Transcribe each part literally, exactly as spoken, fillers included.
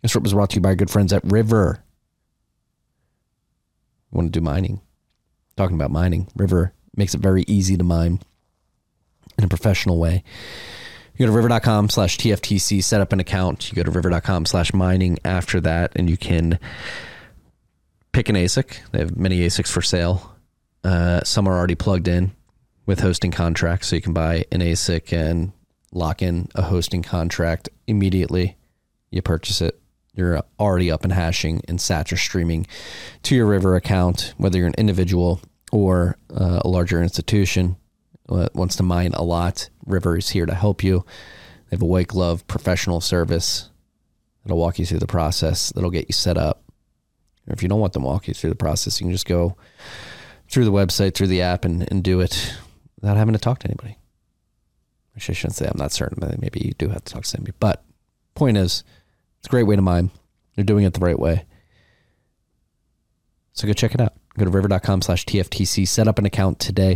This trip was brought to you by our good friends at River. Want to do mining? Talking about mining. River makes it very easy to mine in a professional way. You go to river.com slash TFTC, set up an account. You go to river.com slash mining after that, and you can pick an A S I C. They have many A S I Cs for sale. Uh, some are already plugged in with hosting contracts, so you can buy an A S I C and lock in a hosting contract immediately. You purchase it. You're already up and hashing, and sats are streaming to your River account, whether you're an individual or uh, a larger institution that wants to mine a lot. River is here to help you. They have a white glove professional service that'll walk you through the process, that'll get you set up. Or if you don't want them to walk you through the process, you can just go through the website, through the app, and, and do it without having to talk to anybody. Actually, I shouldn't say I'm not certain, but maybe you do have to talk to somebody. But point is, it's a great way to mine. They're doing it the right way. So go check it out. Go to river.com slash TFTC. Set up an account today.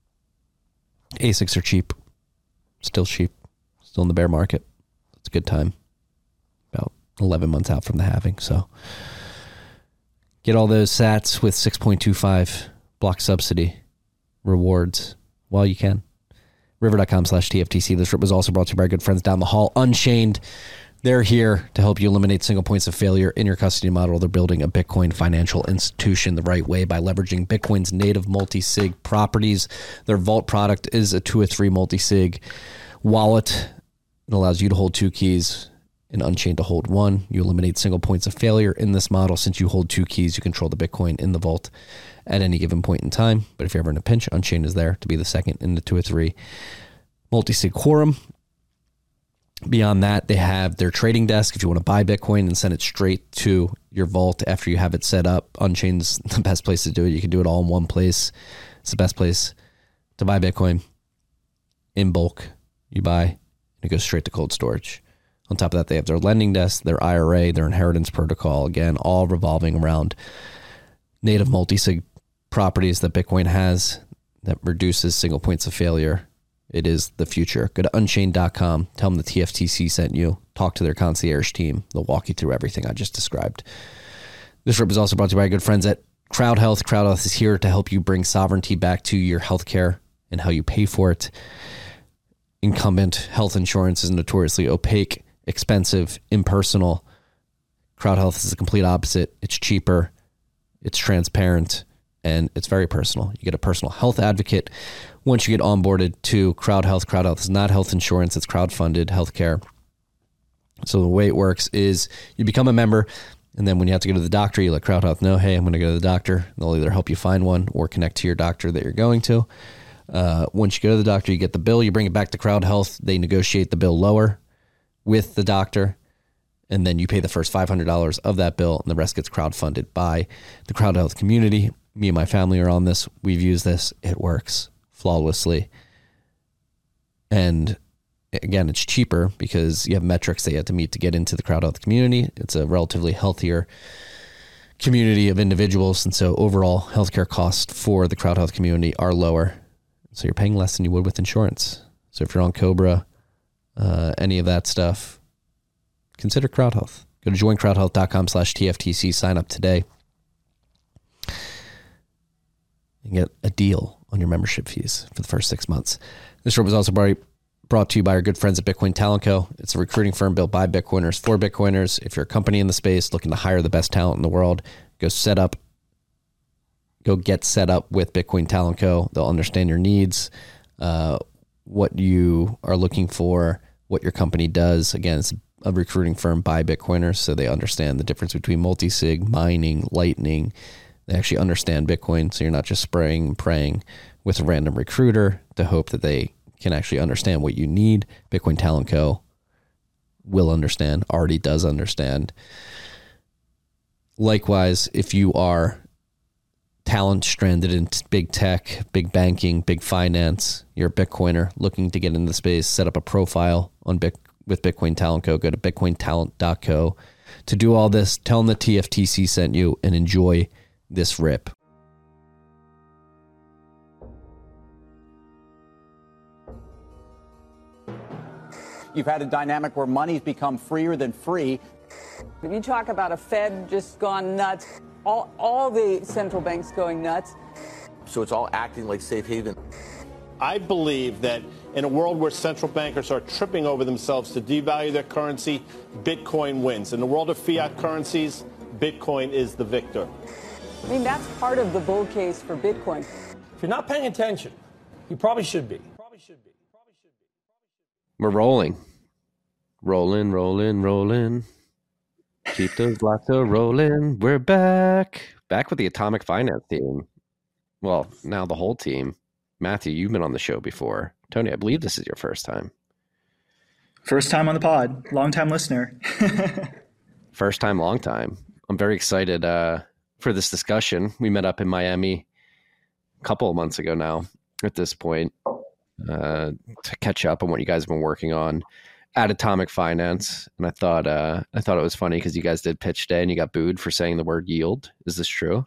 A S I Cs are cheap. Still cheap. Still in the bear market. It's a good time. About eleven months out from the halving. So get all those sats with six point two five block subsidy rewards while you can. River.com slash TFTC. This trip was also brought to you by our good friends down the hall, Unchained. They're here to help you eliminate single points of failure in your custody model. They're building a Bitcoin financial institution the right way by leveraging Bitcoin's native multi-sig properties. Their Vault product is a two or three multi-sig wallet. It allows you to hold two keys and Unchained to hold one. You eliminate single points of failure in this model. Since you hold two keys, you control the Bitcoin in the Vault at any given point in time. But if you're ever in a pinch, Unchained is there to be the second in the two or three multi-sig quorum. Beyond that, they have their trading desk. If you want to buy Bitcoin and send it straight to your vault after you have it set up, Unchained's the best place to do it. You can do it all in one place. It's the best place to buy Bitcoin in bulk. You buy, and it goes straight to cold storage. On top of that, they have their lending desk, their I R A, their inheritance protocol, again, all revolving around native multi-sig properties that Bitcoin has that reduces single points of failure. It is the future. Go to unchained dot com. Tell them the T F T C sent you. Talk to their concierge team. They'll walk you through everything I just described. This trip is also brought to you by our good friends at Crowd Health. Crowd Health is here to help you bring sovereignty back to your healthcare and how you pay for it. Incumbent health insurance is notoriously opaque, expensive, impersonal. Crowd Health is the complete opposite. It's cheaper, it's transparent, and it's very personal. You get a personal health advocate once you get onboarded to Crowd Health. Crowd Health is not health insurance. It's crowd-funded healthcare. So the way it works is you become a member, and then when you have to go to the doctor, you let Crowd Health know, hey, I'm going to go to the doctor. They'll either help you find one or connect to your doctor that you're going to. Uh, once you go to the doctor, you get the bill. You bring it back to Crowd Health. They negotiate the bill lower with the doctor, and then you pay the first five hundred dollars of that bill, and the rest gets crowd-funded by the Crowd Health community. Me and my family are on this. We've used this. It works flawlessly. And again, it's cheaper because you have metrics that you have to meet to get into the Crowd Health community. It's a relatively healthier community of individuals. And so overall healthcare costs for the Crowd Health community are lower. So you're paying less than you would with insurance. So if you're on Cobra, uh, any of that stuff, consider Crowd Health. Go to join crowd health dot com slash T F T C. Sign up today and get a deal on your membership fees for the first six months. This show was also brought to you by our good friends at Bitcoin Talent Co. It's a recruiting firm built by Bitcoiners for Bitcoiners. If you're a company in the space looking to hire the best talent in the world, go set up, go get set up with Bitcoin Talent Co. They'll understand your needs, uh, what you are looking for, what your company does. Again, it's a recruiting firm by Bitcoiners, so they understand the difference between multi-sig, mining, lightning. They actually understand Bitcoin, so you're not just spraying and praying with a random recruiter to hope that they can actually understand what you need. Bitcoin Talent Co. will understand, already does understand. Likewise, if you are talent stranded in big tech, big banking, big finance, you're a Bitcoiner looking to get into the space, set up a profile on Bit with Bitcoin Talent Co. Go to bitcoin talent dot co to do all this. Tell them the T F T C sent you and enjoy this rip. You've had a dynamic where money's become freer than free. If you talk about a Fed just gone nuts, all, all the central banks going nuts. So it's all acting like safe haven. I believe that in a world where central bankers are tripping over themselves to devalue their currency, Bitcoin wins. In the world of fiat currencies, Bitcoin is the victor. I mean, that's part of the bull case for Bitcoin. If you're not paying attention, you probably should be. Probably should be. Probably should be. We're rolling. Rolling, rolling, rolling. Keep those blocks a rolling. We're back. Back with the Atomic Finance team. Well, now the whole team. Matthew, you've been on the show before. Tony, I believe this is your first time. First time on the pod. Long time listener. First time, long time. I'm very excited uh, for this discussion. We met up in Miami a couple of months ago now at this point uh, to catch up on what you guys have been working on at Atomic Finance. And I thought uh, I thought it was funny because you guys did pitch day and you got booed for saying the word yield. Is this true?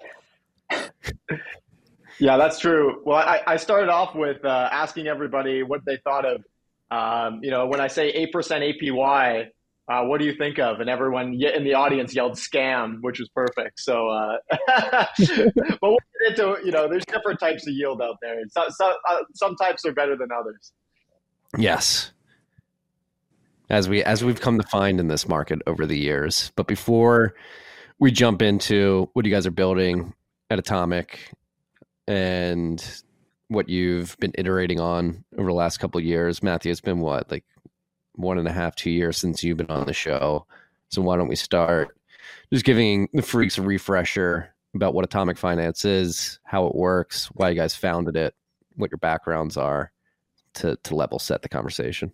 Yeah, that's true. Well, I, I started off with uh, asking everybody what they thought of, um, you know, when I say eight percent A P Y, uh, what do you think of? And everyone in the audience yelled scam, which was perfect. So, uh, but we'll get into, you know, there's different types of yield out there. So, so, uh, some types are better than others. Yes. As we as we've come to find in this market over the years. But before we jump into what you guys are building at Atomic and what you've been iterating on over the last couple of years, Matthew, it's been what, like one and a half, two years since you've been on the show. So why don't we start just giving the freaks a refresher about what Atomic Finance is, how it works, why you guys founded it, what your backgrounds are, to to level set the conversation.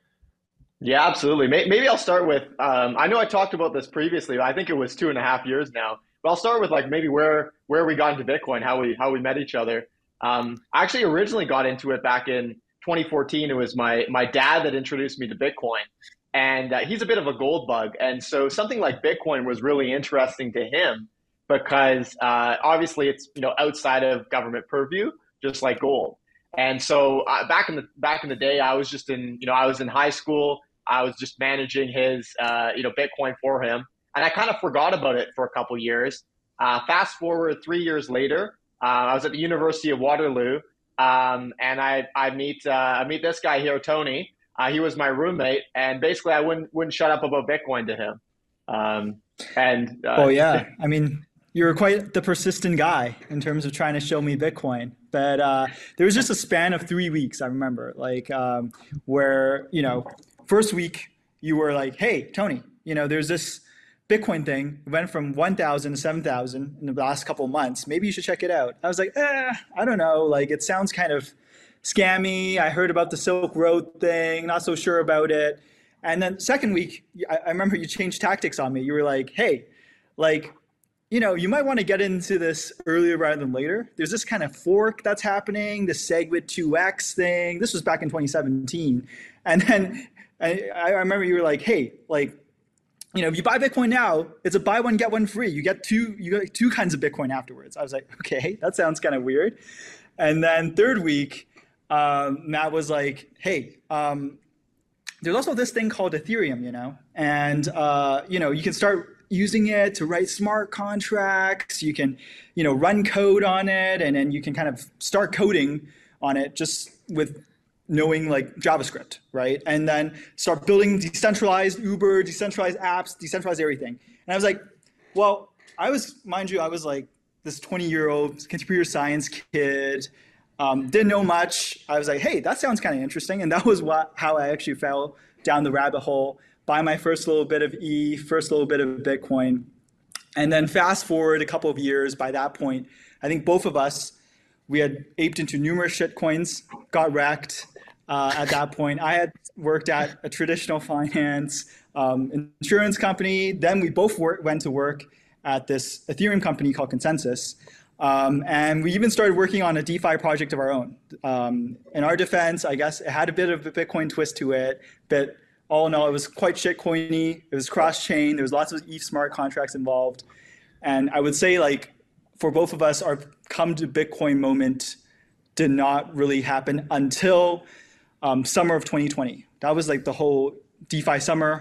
Yeah, absolutely. Maybe I'll start with, um, I know I talked about this previously, but I think it was two and a half years now. But I'll start with like maybe where where we got into Bitcoin, how we how we met each other. Um, I actually originally got into it back in twenty fourteen. It was my my dad that introduced me to Bitcoin, and uh, he's a bit of a gold bug, and so something like Bitcoin was really interesting to him because uh, obviously it's you know outside of government purview, just like gold. And so uh, back in the back in the day, I was just in you know I was in high school. I was just managing his uh, you know Bitcoin for him. And I kind of forgot about it for a couple of years. Uh, fast forward three years later, uh, I was at the University of Waterloo, um, and I I meet uh, I meet this guy here, Tony. Uh, he was my roommate, and basically I wouldn't wouldn't shut up about Bitcoin to him. Um, and uh, oh yeah, I mean you're quite the persistent guy in terms of trying to show me Bitcoin. But uh, there was just a span of three weeks I remember, like um, where you know first week you were like, hey Tony, you know there's this Bitcoin thing. It went from one thousand to seven thousand in the last couple of months. Maybe you should check it out. I was like, eh, I don't know. Like, it sounds kind of scammy. I heard about the Silk Road thing, not so sure about it. And then second week, I, I remember you changed tactics on me. You were like, hey, like, you know, you might want to get into this earlier rather than later. There's this kind of fork that's happening, the SegWit two X thing. This was back in twenty seventeen. And then I, I remember you were like, hey, like, you know, if you buy Bitcoin now, it's a buy one, get one free. You get two, you get two kinds of Bitcoin afterwards. I was like, okay, that sounds kind of weird. And then third week, um, Matt was like, hey, um, there's also this thing called Ethereum, you know, and, uh, you know, you can start using it to write smart contracts. You can, you know, run code on it, and then you can kind of start coding on it just with knowing like JavaScript, right? And then start building decentralized Uber, decentralized apps, decentralized everything. And I was like, well, I was, mind you, I was like this twenty-year-old computer science kid, um, didn't know much. I was like, hey, that sounds kind of interesting. And that was what how I actually fell down the rabbit hole, buy my first little bit of E, first little bit of Bitcoin. And then fast forward a couple of years, by that point, I think both of us, we had aped into numerous shitcoins, got wrecked. Uh, at that point, I had worked at a traditional finance um, insurance company. Then we both work, went to work at this Ethereum company called Consensus. Um, and we even started working on a DeFi project of our own. Um, in our defense, I guess it had a bit of a Bitcoin twist to it, but all in all, it was quite shitcoiny. It was cross-chain. There was lots of E T H smart contracts involved. And I would say, like, for both of us, our come to Bitcoin moment did not really happen until Um, summer of twenty twenty. That was like the whole DeFi summer.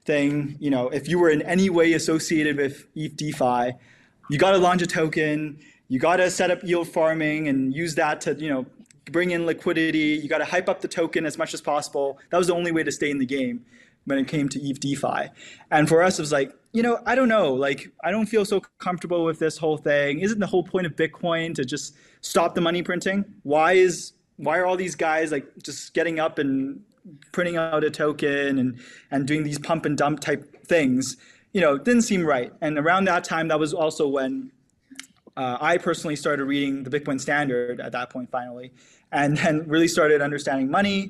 thing, you know, if you were in any way associated with E T H DeFi, you got to launch a token, you got to set up yield farming and use that to, you know, bring in liquidity. You got to hype up the token as much as possible. That was the only way to stay in the game when it came to E T H DeFi. And for us, it was like, you know, I don't know, like, I don't feel so comfortable with this whole thing. Isn't the whole point of Bitcoin to just stop the money printing? Why is, why are all these guys like just getting up and printing out a token and, and doing these pump and dump type things? You know, it didn't seem right. And around that time, that was also when uh, I personally started reading the Bitcoin Standard at that point, finally, and then really started understanding money,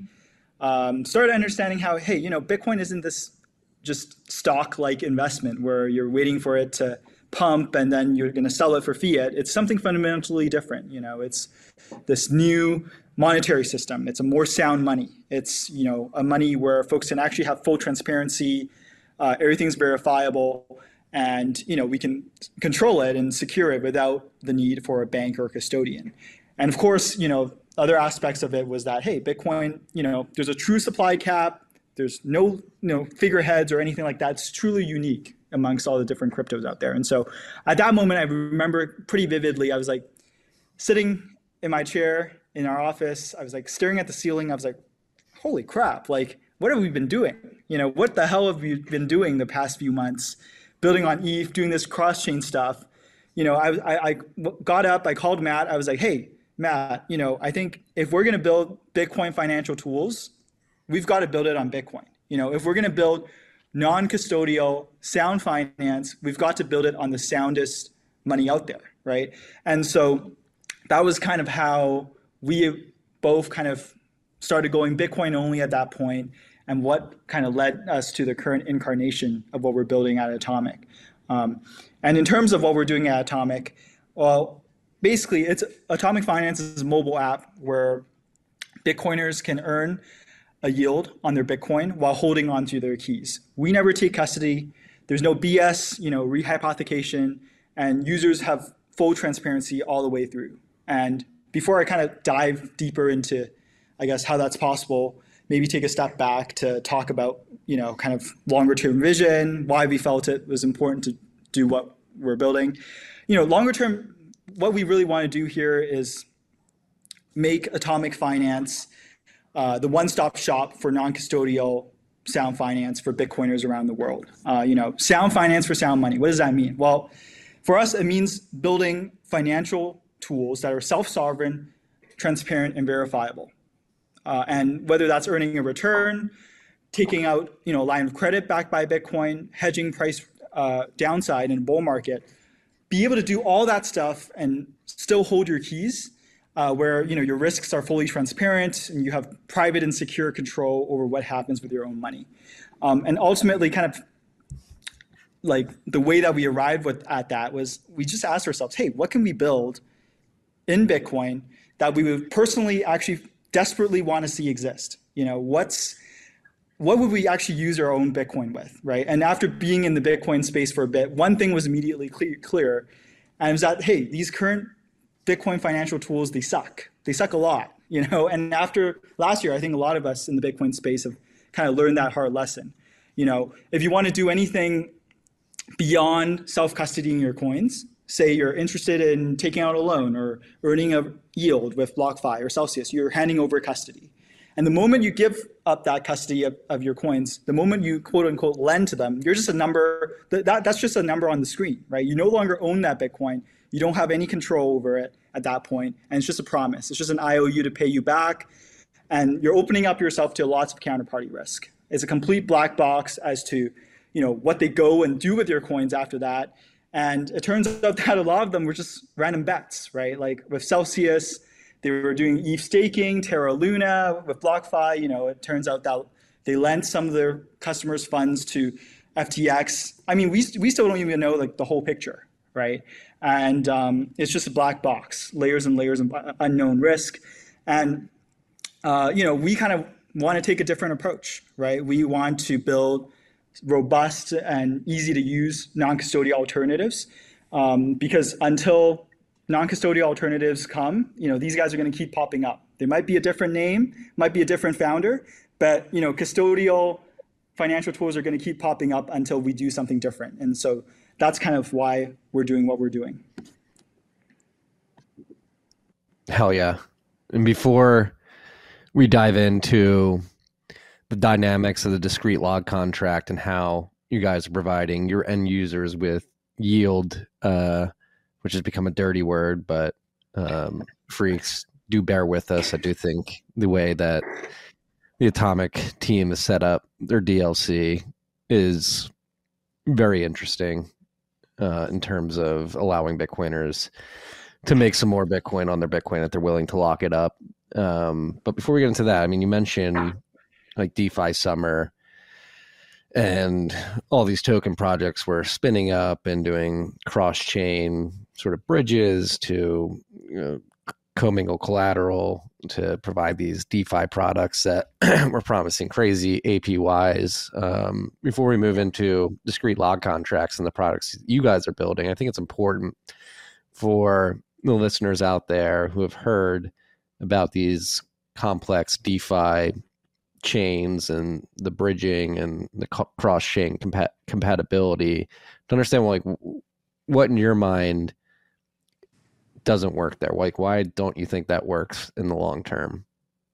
um, started understanding how, hey, you know, Bitcoin isn't this just stock-like investment where you're waiting for it to pump and then you're going to sell it for fiat. It's something fundamentally different. You know, it's this new monetary system. It's a more sound money. It's, you know, a money where folks can actually have full transparency. Uh, everything's verifiable, and, you know, we can control it and secure it without the need for a bank or a custodian. And of course, you know, other aspects of it was that, hey, Bitcoin, you know, there's a true supply cap. There's no, you know, figureheads or anything like that. It's truly unique amongst all the different cryptos out there. And so at that moment, I remember pretty vividly, I was like sitting in my chair in our office. I was like staring at the ceiling. I was like, holy crap, like, what have we been doing? You know, what the hell have we been doing the past few months, building on E T H, doing this cross-chain stuff? You know, I, I, I got up, I called Matt. I was like, hey, Matt, you know, I think if we're going to build Bitcoin financial tools, we've got to build it on Bitcoin. You know, if we're going to build non-custodial sound finance, we've got to build it on the soundest money out there, right? And so that was kind of how we both kind of started going Bitcoin only at that point, and what kind of led us to the current incarnation of what we're building at Atomic. Um, and in terms of what we're doing at Atomic, well, basically, it's Atomic Finance is a mobile app where Bitcoiners can earn a yield on their Bitcoin while holding onto their keys. We never take custody. There's no B S, you know, rehypothecation, and users have full transparency all the way through. And before I kind of dive deeper into, I guess, how that's possible, maybe take a step back to talk about, you know, kind of longer term vision, why we felt it was important to do what we're building. You know, longer term, what we really want to do here is make Atomic Finance uh, the one-stop shop for non-custodial sound finance for Bitcoiners around the world. Uh, you know, sound finance for sound money. What does that mean? Well, for us, it means building financial tools that are self-sovereign, transparent, and verifiable. Uh, and whether that's earning a return, taking out, you know, a line of credit backed by Bitcoin, hedging price uh, downside in a bull market, be able to do all that stuff and still hold your keys, uh, where, you know, your risks are fully transparent and you have private and secure control over what happens with your own money. Um, and ultimately, kind of like the way that we arrived with, at that was we just asked ourselves, hey, what can we build in Bitcoin that we would personally actually desperately want to see exist? You know, what's what would we actually use our own Bitcoin with, right? And after being in the Bitcoin space for a bit, one thing was immediately clear, clear and it was that, hey, these current Bitcoin financial tools, they suck. They suck a lot, you know? And after last year, I think a lot of us in the Bitcoin space have kind of learned that hard lesson. You know, if you want to do anything beyond self-custodying your coins, say you're interested in taking out a loan or earning a yield with BlockFi or Celsius, you're handing over custody. And the moment you give up that custody of, of your coins, the moment you quote unquote lend to them, you're just a number, that, that, that's just a number on the screen, right? You no longer own that Bitcoin. You don't have any control over it at that point, and it's just a promise. It's just an I O U to pay you back, and you're opening up yourself to lots of counterparty risk. It's a complete black box as to, you know, what they go and do with your coins after that. And it turns out that a lot of them were just random bets, right? Like with Celsius, they were doing E T H staking, Terra Luna. With BlockFi, you know, it turns out that they lent some of their customers' funds to F T X. I mean, we we still don't even know like the whole picture, right? And um, it's just a black box, layers and layers of unknown risk. And uh, you know, we kind of want to take a different approach, right? We want to build robust and easy to use non-custodial alternatives, um, because until non-custodial alternatives come, you know, these guys are going to keep popping up. There might be a different name, might be a different founder, but, you know, custodial financial tools are going to keep popping up until we do something different. And so that's kind of why we're doing what we're doing. Hell yeah. And before we dive into the dynamics of the discrete log contract and how you guys are providing your end users with yield, uh, which has become a dirty word, but um, freaks, do bear with us. I do think the way that the Atomic team is set up, their D L C is very interesting uh, in terms of allowing Bitcoiners to make some more Bitcoin on their Bitcoin that they're willing to lock it up. Um, but before we get into that, I mean, you mentioned like DeFi Summer and all these token projects were spinning up and doing cross-chain sort of bridges to, you know, commingle collateral to provide these DeFi products that were promising crazy A P Ys. Um, before we move into discrete log contracts and the products you guys are building, I think it's important for the listeners out there who have heard about these complex DeFi chains and the bridging and the cross-chain compa- compatibility to understand, like, what in your mind doesn't work there. Like, why don't you think that works in the long term?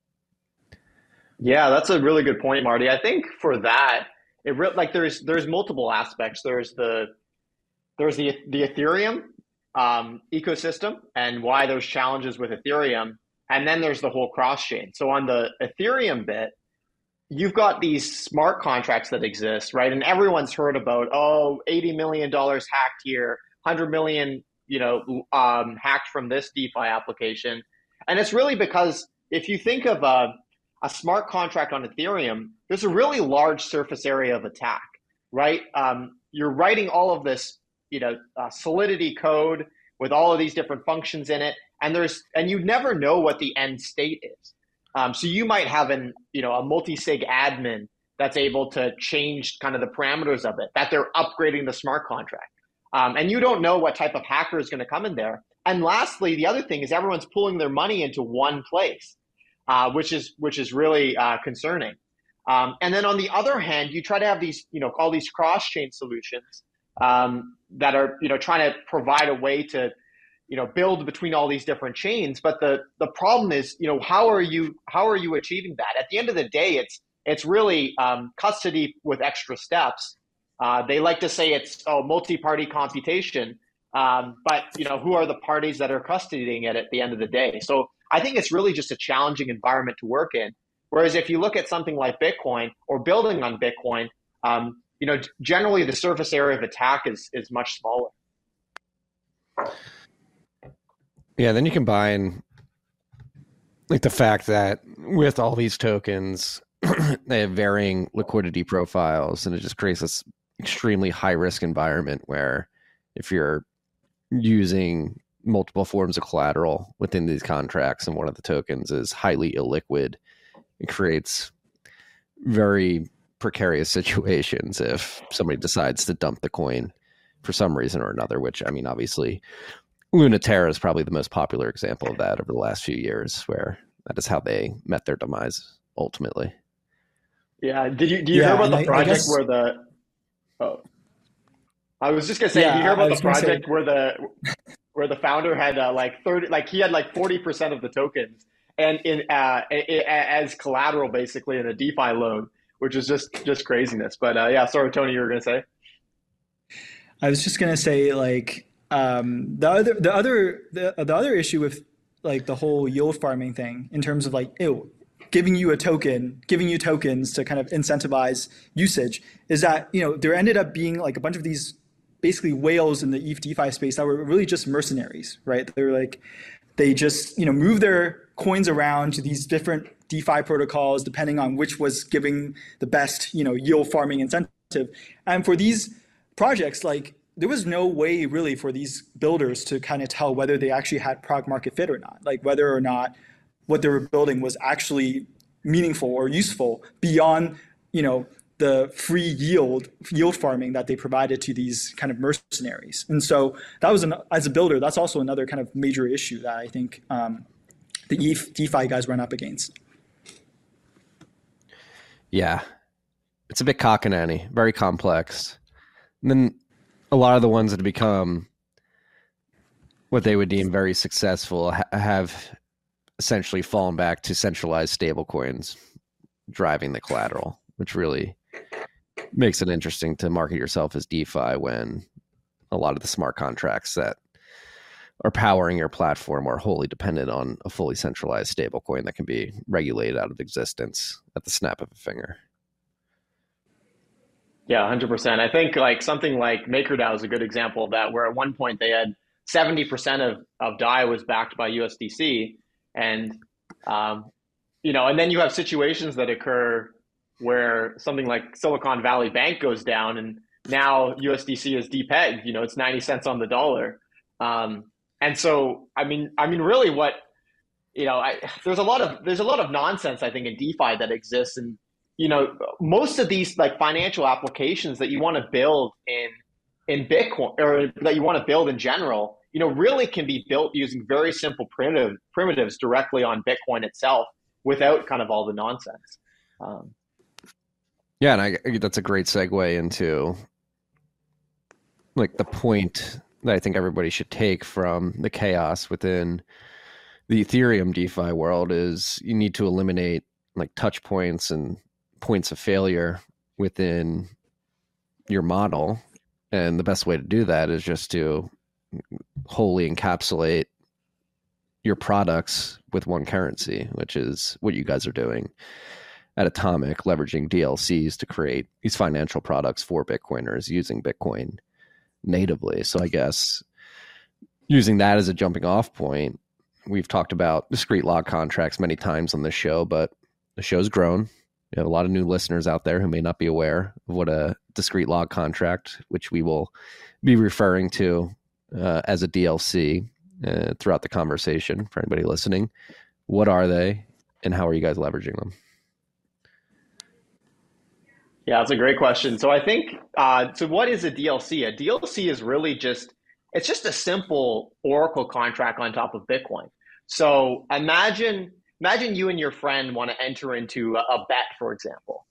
Yeah, that's a really good point, Marty. I think for that, it re- like there's there's multiple aspects. There's the there's the the Ethereum um, ecosystem and why there's challenges with Ethereum, and then there's the whole cross chain. So on the Ethereum bit, you've got these smart contracts that exist, right? And everyone's heard about, oh, eighty million dollars hacked here, one hundred million, you know, um, hacked from this DeFi application. And it's really because if you think of a, a smart contract on Ethereum, there's a really large surface area of attack, right? Um, you're writing all of this, you know, uh, Solidity code with all of these different functions in it, and there's and you never know what the end state is. Um, so you might have an, you know, a multi-sig admin that's able to change kind of the parameters of it, that they're upgrading the smart contract. Um, and you don't know what type of hacker is going to come in there. And lastly, the other thing is everyone's pulling their money into one place, uh, which is which is really uh, concerning. Um, and then on the other hand, you try to have these, you know, all these cross-chain solutions um, that are, you know, trying to provide a way to, you know, build between all these different chains. But the the problem is, you know, how are you how are you achieving that? At the end of the day, it's it's really um, custody with extra steps. Uh, they like to say it's oh multi-party computation, um, but you know, who are the parties that are custodying it at the end of the day? So I think it's really just a challenging environment to work in. Whereas if you look at something like Bitcoin or building on Bitcoin, um, you know, generally the surface area of attack is is much smaller. Yeah, then you combine like the fact that with all these tokens, they have varying liquidity profiles, and it just creates this extremely high risk environment where if you're using multiple forms of collateral within these contracts and one of the tokens is highly illiquid, it creates very precarious situations if somebody decides to dump the coin for some reason or another, which, I mean, obviously Lunaterra is probably the most popular example of that over the last few years, where that is how they met their demise ultimately. Yeah. Did you do you yeah, hear about the I, project I guess, where the oh I was just gonna say, yeah, did you hear about the project say, where the where the founder had uh, like thirty like he had like forty percent of the tokens and in uh as collateral basically in a DeFi loan, which is just just craziness. But uh, yeah, sorry, Tony, you were gonna say. I was just gonna say like um, the other the other the, the other issue with like the whole yield farming thing in terms of like ew, giving you a token, giving you tokens to kind of incentivize usage is that, you know, there ended up being like a bunch of these basically whales in the E T H DeFi space that were really just mercenaries, right? They were like, they just, you know, move their coins around to these different DeFi protocols depending on which was giving the best, you know, yield farming incentive. And for these projects, like there was no way really for these builders to kind of tell whether they actually had product market fit or not, like whether or not what they were building was actually meaningful or useful beyond, you know, the free yield yield farming that they provided to these kind of mercenaries. And so that was, an, as a builder, that's also another kind of major issue that I think um, the E T H DeFi guys run up against. Yeah. it's a bit cockananny, very complex. And then a lot of the ones that have become what they would deem very successful ha- have essentially fallen back to centralized stablecoins driving the collateral, which really makes it interesting to market yourself as DeFi when a lot of the smart contracts that are powering your platform are wholly dependent on a fully centralized stablecoin that can be regulated out of existence at the snap of a finger. Yeah, one hundred percent. I think like something like MakerDAO is a good example of that, where at one point they had seventy percent of, of D A I was backed by U S D C. And, um, you know, and then you have situations that occur where something like Silicon Valley Bank goes down and now U S D C is depegged, you know, it's ninety cents on the dollar. Um, and so, I mean, I mean, really what, you know, I, there's a lot of, there's a lot of nonsense, I think, in DeFi that exists. And, you know, most of these like financial applications that you want to build in, in Bitcoin, or that you want to build in general, you know, really can be built using very simple primitive primitives directly on Bitcoin itself without kind of all the nonsense. Um, yeah, and I, that's a great segue into like the point that I think everybody should take from the chaos within the Ethereum DeFi world is you need to eliminate like touch points and points of failure within your model. And the best way to do that is just to wholly encapsulate your products with one currency, which is what you guys are doing at Atomic, leveraging D L Cs to create these financial products for Bitcoiners using Bitcoin natively. So I guess using that as a jumping off point, we've talked about discrete log contracts many times on this show, but the show's grown. You have a lot of new listeners out there who may not be aware of what a discrete log contract, which we will be referring to uh, as a D L C uh, throughout the conversation for anybody listening. What are they and how are you guys leveraging them? Yeah, that's a great question. So I think, uh, so what is a D L C? A D L C is really just, it's just a simple Oracle contract on top of Bitcoin. So imagine, imagine you and your friend want to enter into a, a bet, for example.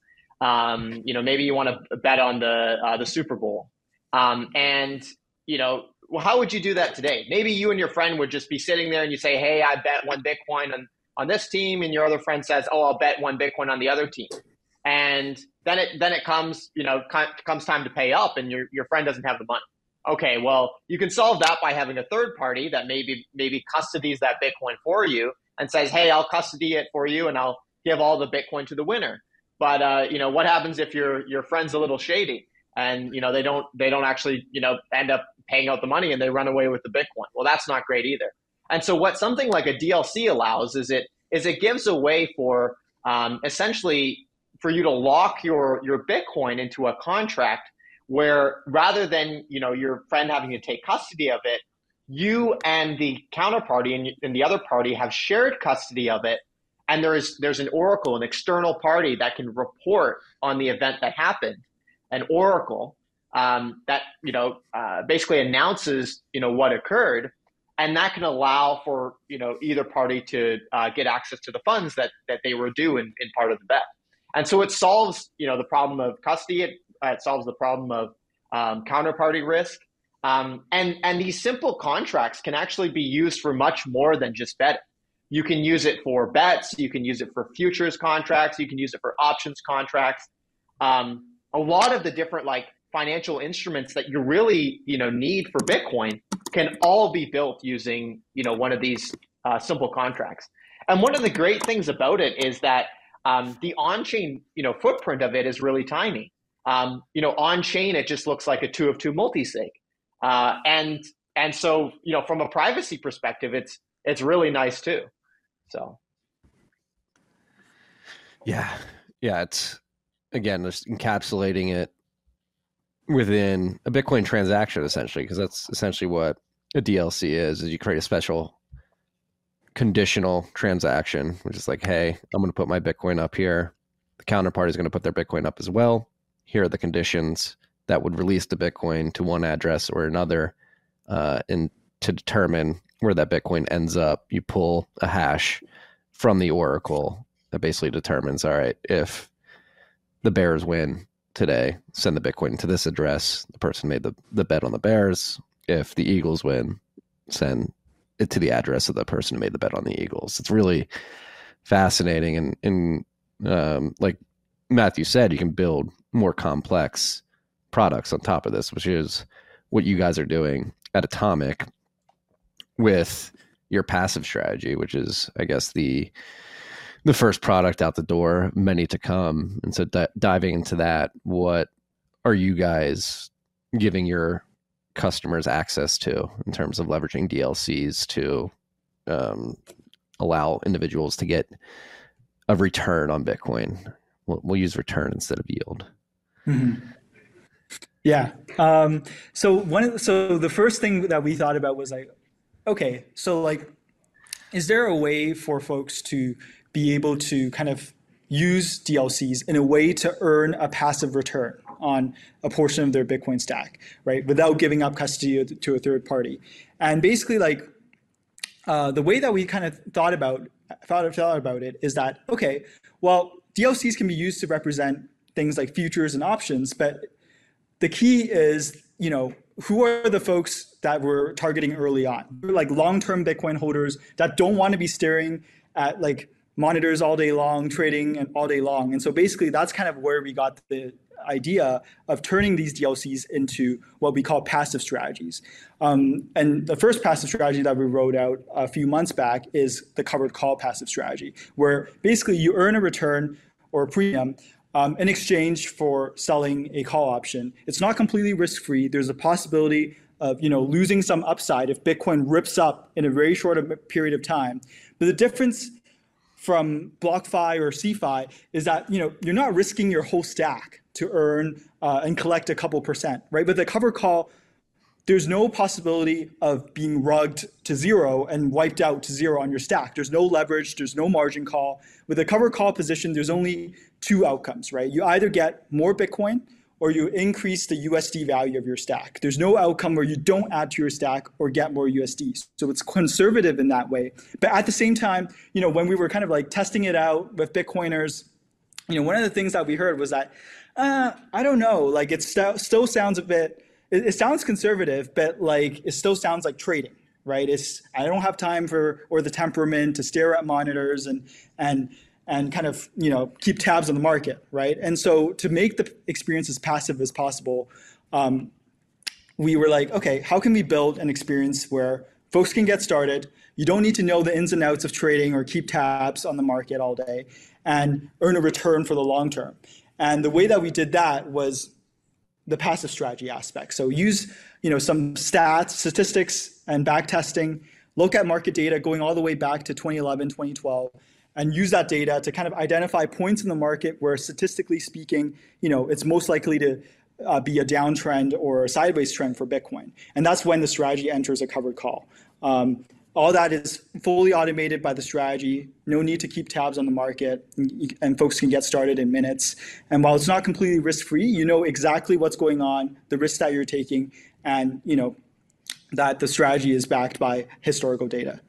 Um, you know, maybe you want to bet on the uh, the Super Bowl. Um, and, you know, well, how would you do that today? Maybe you and your friend would just be sitting there and you say, hey, I bet one Bitcoin on, on this team. And your other friend says, oh, I'll bet one Bitcoin on the other team. And then it then it comes, you know, comes time to pay up and your, your friend doesn't have the money. Okay, well, you can solve that by having a third party that maybe maybe custodies that Bitcoin for you and says, hey, I'll custody it for you and I'll give all the Bitcoin to the winner. But, uh, you know, what happens if your your friend's a little shady and, you know, they don't they don't actually, you know, end up paying out the money and they run away with the Bitcoin? Well, that's not great either. And so what something like a D L C allows is it is it gives a way for um, essentially for you to lock your your Bitcoin into a contract where rather than, you know, your friend having to take custody of it, you and the counterparty and, and the other party have shared custody of it. And there is there's an oracle, an external party that can report on the event that happened, an oracle um, that, you know, uh, basically announces, you know, what occurred. And that can allow for, you know, either party to uh, get access to the funds that that they were due in, in part of the bet. And so it solves, you know, the problem of custody. It, uh, it solves the problem of um, counterparty risk. Um, and, and these simple contracts can actually be used for much more than just betting. You can use it for bets. You can use it for futures contracts. You can use it for options contracts. Um, a lot of the different like financial instruments that you really, you know, need for Bitcoin can all be built using, you know, one of these uh, simple contracts. And one of the great things about it is that Um, the on-chain, you know, footprint of it is really tiny. Um, you know, on-chain, it just looks like a two of two multisig. Uh, and, and so, you know, from a privacy perspective, it's, it's really nice too. So. Yeah. Yeah. It's again, just encapsulating it within a Bitcoin transaction essentially, because that's essentially what a D L C is, is you create a special conditional transaction, which is like, hey, I'm going to put my Bitcoin up here. The counterparty is going to put their Bitcoin up as well. Here are the conditions that would release the Bitcoin to one address or another. Uh, and to determine where that Bitcoin ends up, you pull a hash from the oracle that basically determines, all right, if the bears win, today, send the Bitcoin to this address. The person made the, the bet on the Bears. If the Eagles win, send it to the address of the person who made the bet on the Eagles. It's really fascinating. And, and um, like Matthew said, you can build more complex products on top of this, which is what you guys are doing at Atomic with your passive strategy, which is, I guess, the the first product out the door, many to come. And so d- diving into that, what are you guys giving your customers access to in terms of leveraging D L Cs to um, allow individuals to get a return on Bitcoin? We'll, we'll use return instead of yield. Mm-hmm. Yeah. Um, so one of the, so the first thing that we thought about was like, okay, so like, is there a way for folks to be able to kind of use D L Cs in a way to earn a passive return on a portion of their Bitcoin stack, right? Without giving up custody to a third party. And basically like uh, the way that we kind of thought about, thought, thought about it is that, okay, well, D L Cs can be used to represent things like futures and options, but the key is, you know, who are the folks that we're targeting early on? Like long-term Bitcoin holders that don't want to be staring at like monitors all day long, trading and all day long. And so basically that's kind of where we got the idea of turning these D L Cs into what we call passive strategies. Um, and the first passive strategy that we wrote out a few months back is the covered call passive strategy, where basically you earn a return or a premium Um, in exchange for selling a call option. It's not completely risk-free. There's a possibility of, you know, losing some upside if Bitcoin rips up in a very short period of time. But the difference from BlockFi or CeFi is that, you know, you're not risking your whole stack to earn uh, and collect a couple percent, right? But the covered call, there's no possibility of being rugged to zero and wiped out to zero on your stack. There's no leverage, there's no margin call. With a covered call position, there's only two outcomes, right? You either get more Bitcoin or you increase the U S D value of your stack. There's no outcome where you don't add to your stack or get more U S Ds. So it's conservative in that way. But at the same time, you know, when we were kind of like testing it out with Bitcoiners, you know, one of the things that we heard was that, uh, I don't know, like it st- still sounds a bit, it, it sounds conservative, but like it still sounds like trading, right? It's, I don't have time for, or the temperament to stare at monitors and, and, and kind of, you know, keep tabs on the market, right? And so to make the experience as passive as possible, um, we were like, okay, how can we build an experience where folks can get started, you don't need to know the ins and outs of trading or keep tabs on the market all day, and earn a return for the long term? And the way that we did that was the passive strategy aspect. So use, you know, some stats, statistics, and back testing, look at market data going all the way back to twenty eleven, twenty twelve, and use that data to kind of identify points in the market where statistically speaking, you know, it's most likely to uh, be a downtrend or a sideways trend for Bitcoin. And that's when the strategy enters a covered call. Um, all that is fully automated by the strategy. No need to keep tabs on the market, and, and folks can get started in minutes. And while it's not completely risk-free, you know exactly what's going on, the risks that you're taking, and you know that the strategy is backed by historical data.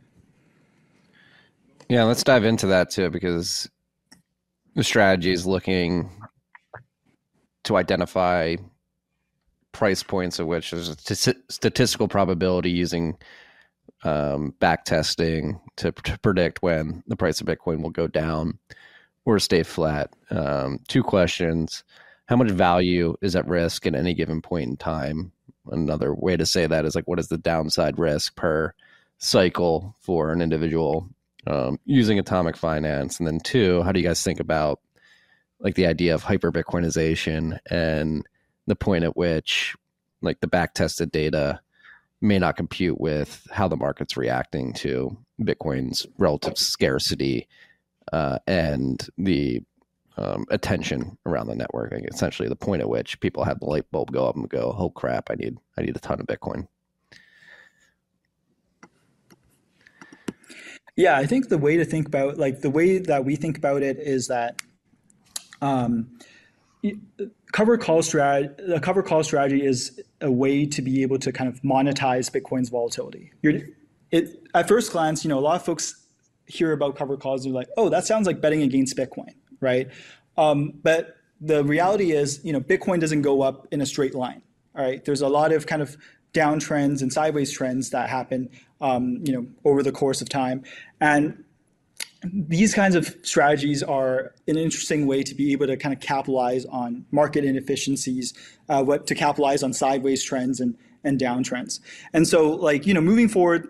Yeah, let's dive into that too, because the strategy is looking to identify price points at which there's a t- statistical probability using um, back testing to, to predict when the price of Bitcoin will go down or stay flat. Um, two questions. How much value is at risk at any given point in time? Another way to say that is like, what is the downside risk per cycle for an individual um, using Atomic Finance? And then two, how do you guys think about like the idea of hyper Bitcoinization and the point at which like the back tested data may not compute with how the market's reacting to Bitcoin's relative scarcity uh, and the um, attention around the network? Like essentially the point at which people have the light bulb go up and go, oh crap, I need, I need a ton of Bitcoin. Yeah, I think the way to think about, like the way that we think about it is that um, cover call strategy, the cover call strategy is a way to be able to kind of monetize Bitcoin's volatility. You're, it, at first glance, you know, a lot of folks hear about cover calls, they're like, oh, that sounds like betting against Bitcoin, right? Um, but the reality is, you know, Bitcoin doesn't go up in a straight line. All right. There's a lot of kind of downtrends and sideways trends that happen, um, you know, over the course of time. And these kinds of strategies are an interesting way to be able to kind of capitalize on market inefficiencies, uh, what to capitalize on sideways trends and, and downtrends. And so, like, you know, moving forward,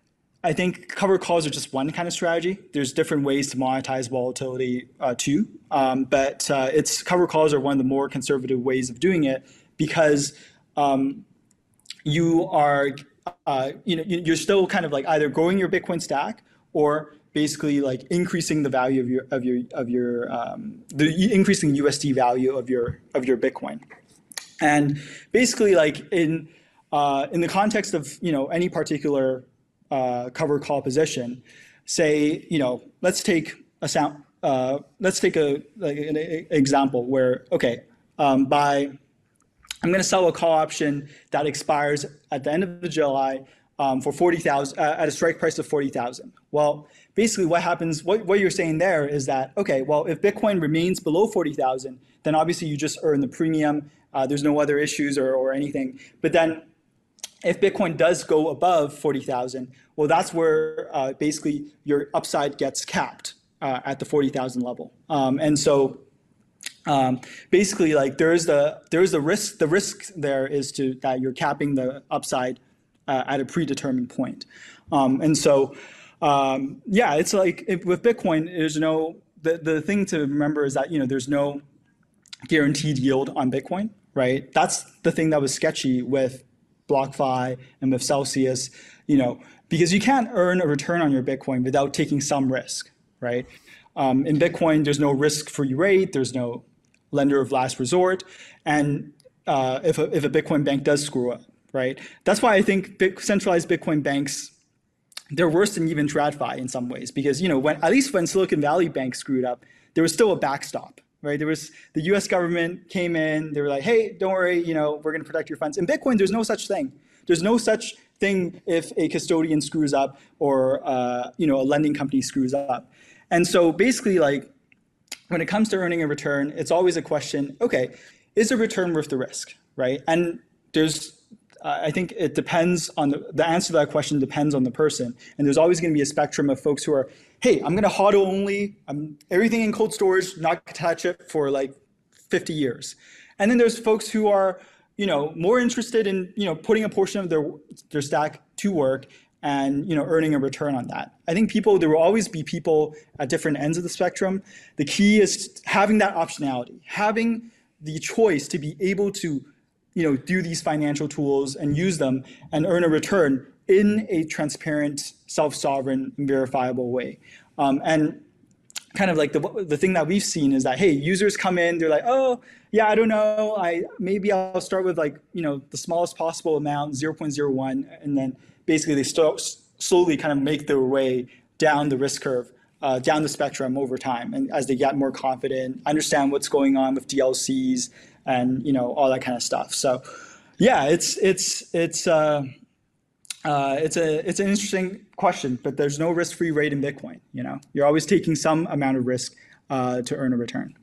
I think covered calls are just one kind of strategy. There's different ways to monetize volatility uh, too, um, but uh, it's covered calls are one of the more conservative ways of doing it because um, you are, uh, you know, you're still kind of like either growing your Bitcoin stack or basically like increasing the value of your of your of your um, the increasing U S D value of your of your Bitcoin, and basically like in uh, in the context of you know any particular uh, covered call position, say you know let's take a sound uh, let's take a like an example where okay um, by I'm going to sell a call option that expires at the end of July um, for forty thousand uh, at a strike price of forty thousand. Well, basically what happens, what, what you're saying there is that, okay, well, if Bitcoin remains below forty thousand, then obviously you just earn the premium. Uh, there's no other issues or, or anything. But then if Bitcoin does go above forty thousand, well, that's where uh, basically your upside gets capped uh, at the forty thousand level. Um, and so um, basically like there's the, there's the risk, the risk there is to that you're capping the upside uh, at a predetermined point. Um, and so, Um, yeah, it's like if, with Bitcoin, there's no, the, the thing to remember is that, you know, there's no guaranteed yield on Bitcoin, right? That's the thing that was sketchy with BlockFi and with Celsius, you know, because you can't earn a return on your Bitcoin without taking some risk, right? Um, in Bitcoin, there's no risk-free rate, there's no lender of last resort, and uh, if, a, if a Bitcoin bank does screw up, right? That's why I think big, centralized Bitcoin banks, they're worse than even TradFi in some ways, because you know when at least when Silicon Valley Bank screwed up, there was still a backstop, right? There was the U S government came in, they were like, hey, don't worry, you know, we're going to protect your funds. In Bitcoin, there's no such thing. There's no such thing if a custodian screws up or uh, you know a lending company screws up. And so basically, like when it comes to earning a return, it's always a question. Okay, is the return worth the risk, right? And there's I think it depends on the, the answer to that question depends on the person. And there's always going to be a spectrum of folks who are, hey, I'm going to HODL only, I'm everything in cold storage, not touch it for like fifty years. And then there's folks who are, you know, more interested in, you know, putting a portion of their their stack to work and, you know, earning a return on that. I think people, there will always be people at different ends of the spectrum. The key is having that optionality, having the choice to be able to you know, do these financial tools and use them and earn a return in a transparent, self-sovereign, and verifiable way. Um, and kind of like the the thing that we've seen is that, hey, users come in, they're like, oh, yeah, I don't know, I maybe I'll start with like, you know, the smallest possible amount, zero point zero one, and then basically they start slowly kind of make their way down the risk curve, uh, down the spectrum over time. And as they get more confident, understand what's going on with D L Cs, and you know all that kind of stuff. So, yeah, it's it's it's uh, uh, it's a it's an interesting question, but there's no risk-free rate in Bitcoin. You know, you're always taking some amount of risk uh, to earn a return.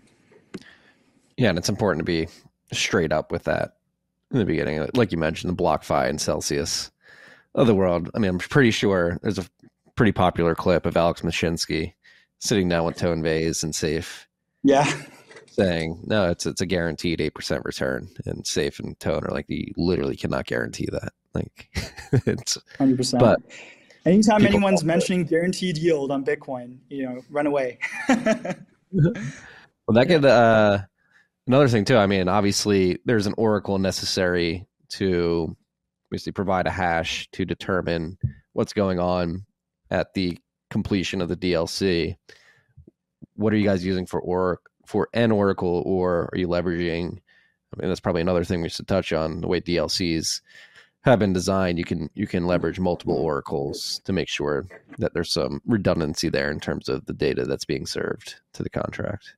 Yeah, and it's important to be straight up with that in the beginning, like you mentioned, the BlockFi and Celsius of the world. I mean, I'm pretty sure there's a pretty popular clip of Alex Mashinsky sitting down with Tone Vays and Safe. Yeah. Saying no, it's it's a guaranteed eight percent return, and Safe and Tone are like, you literally cannot guarantee that. Like it's one hundred percent. But anytime anyone's mentioning guaranteed yield on Bitcoin, you know, run away. Well, that could uh, another thing too. I mean, obviously, there's an oracle necessary to basically provide a hash to determine what's going on at the completion of the D L C. What are you guys using for oracle? For an oracle, or are you leveraging? I mean, that's probably another thing we should touch on. The way D L Cs have been designed, you can you can leverage multiple oracles to make sure that there's some redundancy there in terms of the data that's being served to the contract.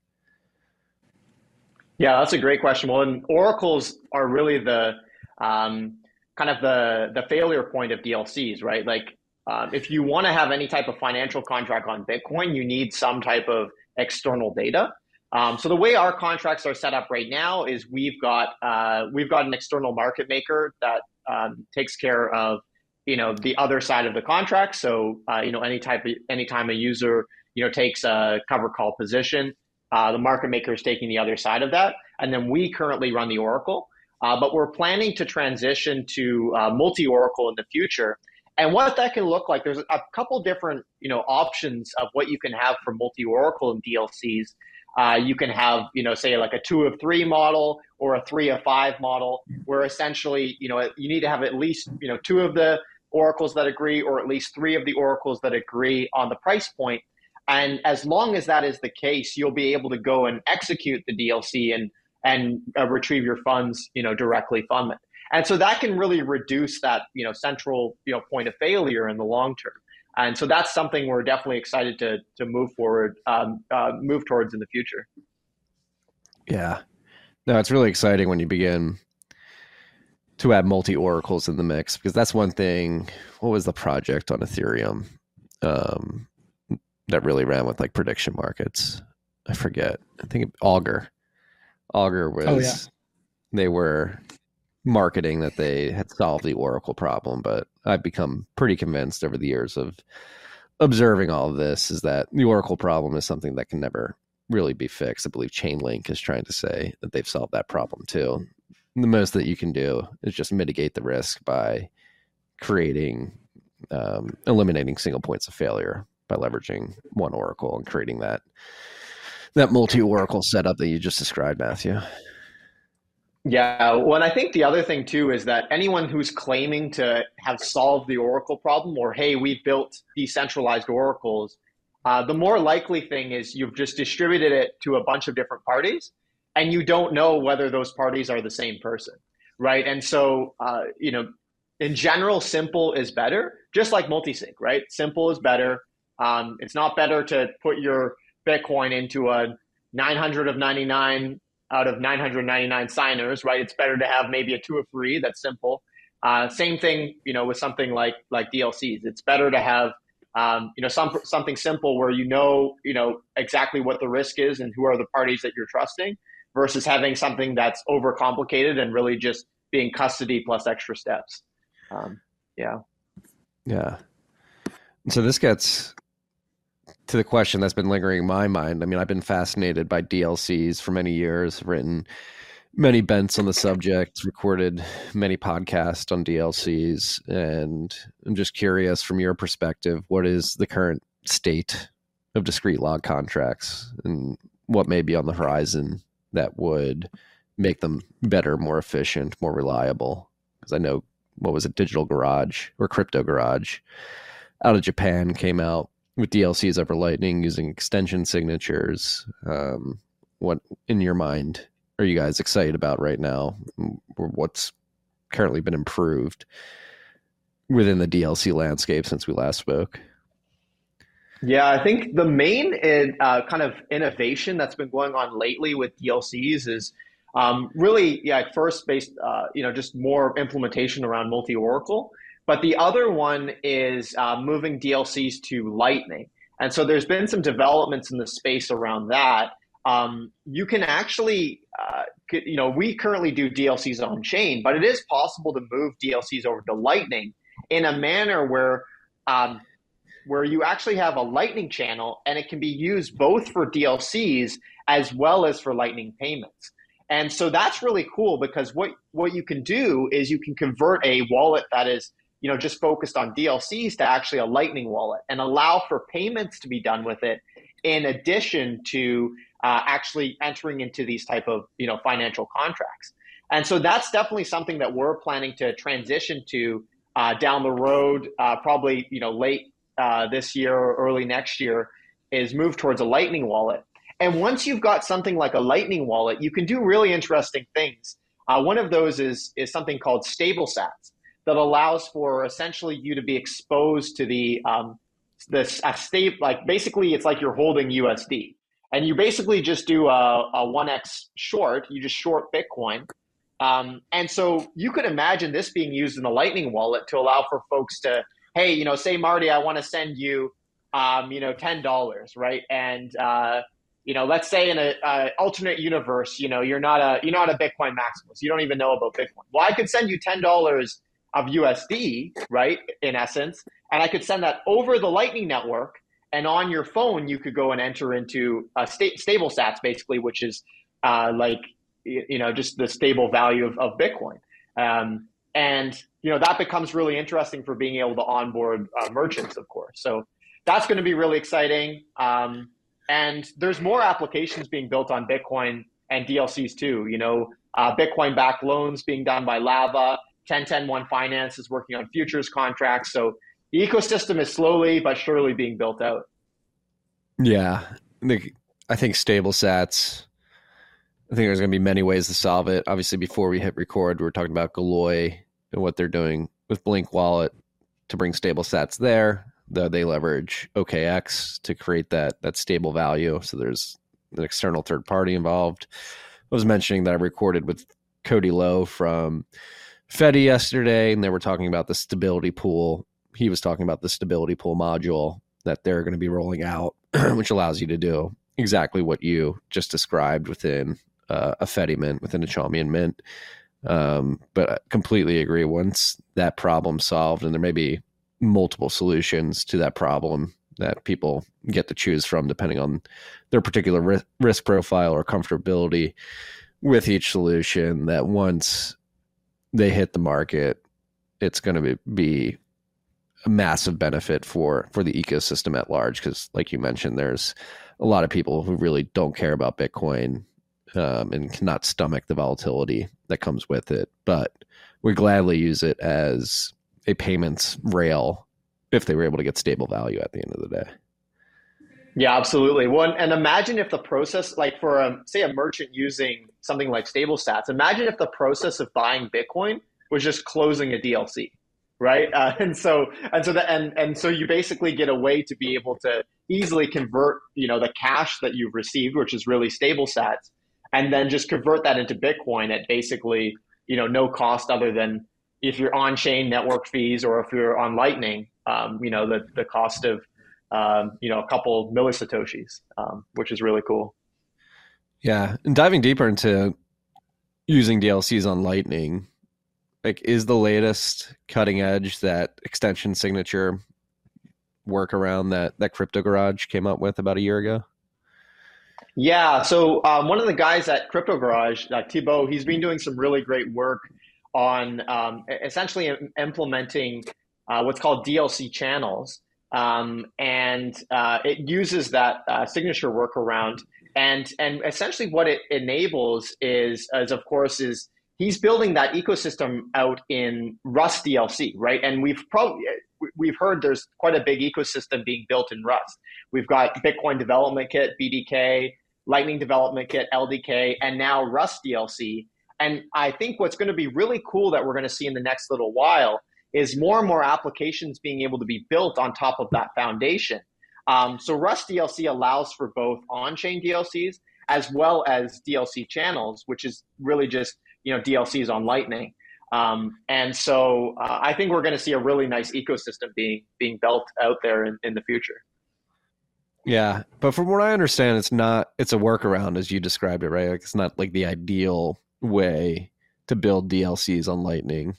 Yeah, that's a great question. Well, and oracles are really the um, kind of the the failure point of D L Cs, right? Like, um, if you want to have any type of financial contract on Bitcoin, you need some type of external data. Um, so the way our contracts are set up right now is we've got uh, we've got an external market maker that um, takes care of you know the other side of the contract. So uh, you know any type of anytime a user you know takes a cover call position, uh, the market maker is taking the other side of that, and then we currently run the Oracle. Uh, but we're planning to transition to uh, multi-Oracle in the future. And what that can look like, there's a couple different you know options of what you can have for multi-Oracle and D L Cs. Uh, you can have, you know, say like a two of three model or a three of five model, where essentially, you know, you need to have at least, you know, two of the oracles that agree, or at least three of the oracles that agree on the price point. And as long as that is the case, you'll be able to go and execute the D L C and and uh, retrieve your funds, you know, directly from it. And so that can really reduce that, you know, central, you know, point of failure in the long term. And so that's something we're definitely excited to to move forward, um, uh, move towards in the future. Yeah, no, it's really exciting when you begin to add multi-oracles in the mix, because that's one thing. What was the project on Ethereum um, that really ran with like prediction markets? I forget. I think Augur. Augur was. Oh, yeah. They were marketing that they had solved the Oracle problem, but I've become pretty convinced over the years of observing all of this is that the Oracle problem is something that can never really be fixed. I believe Chainlink is trying to say that they've solved that problem too. And the most that you can do is just mitigate the risk by creating, um, eliminating single points of failure by leveraging one Oracle and creating that that multi-Oracle setup that you just described, Matthew. Yeah, well, and I think the other thing too is that anyone who's claiming to have solved the Oracle problem, or hey, we've built decentralized oracles, uh, the more likely thing is you've just distributed it to a bunch of different parties, and you don't know whether those parties are the same person, right? And so, uh, you know, in general, simple is better, just like multisig, right? Simple is better. Um, it's not better to put your Bitcoin into a nine hundred of ninety-nine out of nine hundred ninety-nine signers, right? It's better to have maybe a two of three that's simple. Uh, same thing, you know, with something like like D L Cs. It's better to have, um, you know, some something simple where you know, you know, exactly what the risk is and who are the parties that you're trusting, versus having something that's overcomplicated and really just being custody plus extra steps. Um, yeah. Yeah. So this gets to the question that's been lingering in my mind. I mean, I've been fascinated by D L Cs for many years, written many bents on the subject, recorded many podcasts on D L Cs, and I'm just curious from your perspective, what is the current state of discrete log contracts and what may be on the horizon that would make them better, more efficient, more reliable? Because I know, what was it, Digital Garage or Crypto Garage out of Japan came out with D L Cs over Lightning using extension signatures. Um, what, in your mind, are you guys excited about right now? Or what's currently been improved within the D L C landscape since we last spoke? Yeah, I think the main uh, kind of innovation that's been going on lately with D L Cs is um, really, yeah, first based, uh, you know, just more implementation around multi-Oracle. But the other one is uh, moving D L Cs to Lightning. And so there's been some developments in the space around that. Um, you can actually, uh, you know, we currently do D L Cs on chain, but it is possible to move D L Cs over to Lightning in a manner where um, where you actually have a Lightning channel, and it can be used both for D L Cs as well as for Lightning payments. And so that's really cool, because what, what you can do is you can convert a wallet that is, you know, just focused on D L Cs to actually a Lightning wallet and allow for payments to be done with it, in addition to uh, actually entering into these type of, you know, financial contracts. And so that's definitely something that we're planning to transition to uh, down the road, uh, probably, you know, late uh, this year or early next year, is move towards a Lightning wallet. And once you've got something like a Lightning wallet, you can do really interesting things. Uh, one of those is is something called StableSats, that allows for essentially you to be exposed to the um, this a state, like basically it's like you're holding U S D, and you basically just do a, a one X short. You just short Bitcoin, um, and so you could imagine this being used in the Lightning wallet to allow for folks to, hey, you know, say Marty, I want to send you, um, you know, ten dollars, right? And uh, you know, let's say in a, a alternate universe, you know, you're not a you're not a Bitcoin maximalist. You don't even know about Bitcoin. Well, I could send you ten dollars of U S D, right? In essence, and I could send that over the Lightning Network, and on your phone you could go and enter into a sta- stable sats, basically, which is uh, like you know just the stable value of, of Bitcoin. Um, and you know that becomes really interesting for being able to onboard uh, merchants, of course. So that's going to be really exciting. Um, and there's more applications being built on Bitcoin and D L Cs too. You know, uh, Bitcoin-backed loans being done by Lava. ten ten one Finance is working on futures contracts. So the ecosystem is slowly but surely being built out. Yeah, I think, I think stable sats. I think there's going to be many ways to solve it. Obviously, before we hit record, we were talking about Galoy and what they're doing with Blink Wallet to bring stable sats there. The, they leverage O K X to create that that stable value. So there's an external third party involved. I was mentioning that I recorded with Cody Lowe from Fedi yesterday, and they were talking about the stability pool. He was talking about the stability pool module that they're going to be rolling out, which allows you to do exactly what you just described within uh, a Fedi mint, within a Chaumian mint. Um, but I completely agree. Once that problem's solved, and there may be multiple solutions to that problem that people get to choose from depending on their particular risk, risk profile or comfortability with each solution, that once they hit the market, it's going to be, be a massive benefit for, for the ecosystem at large. Because like you mentioned, there's a lot of people who really don't care about Bitcoin um, and cannot stomach the volatility that comes with it, but we gladly use it as a payments rail if they were able to get stable value at the end of the day. Yeah, absolutely. One, and imagine if the process, like for a, say a merchant using something like stable sats, imagine if the process of buying Bitcoin was just closing a D L C, right? Uh, and so, and so that, and, and so you basically get a way to be able to easily convert, you know, the cash that you've received, which is really stable sats, and then just convert that into Bitcoin at basically, you know, no cost other than if you're on-chain network fees, or if you're on Lightning, um, you know, the, the cost of, um, you know, a couple millisatoshis, um, which is really cool. Yeah. And diving deeper into using D L Cs on Lightning, like, is the latest cutting edge that extension signature workaround that, that Crypto Garage came up with about a year ago? Yeah. So um, one of the guys at Crypto Garage, uh, Thibaut, he's been doing some really great work on um, essentially implementing uh, what's called D L C channels. Um, and uh, it uses that uh, signature workaround. And, and essentially what it enables is, is, of course, is he's building that ecosystem out in Rust D L C, right? And we've probably, we've heard there's quite a big ecosystem being built in Rust. We've got Bitcoin Development Kit, B D K, Lightning Development Kit, L D K, and now Rust D L C. And I think what's going to be really cool that we're going to see in the next little while is more and more applications being able to be built on top of that foundation. Um, so Rust D L C allows for both on-chain D L Cs as well as D L C channels, which is really just, you know, D L Cs on Lightning. Um, and so uh, I think we're going to see a really nice ecosystem being being built out there in, in the future. Yeah, but from what I understand, it's not, it's a workaround as you described it, right? Like, it's not like the ideal way to build D L Cs on Lightning.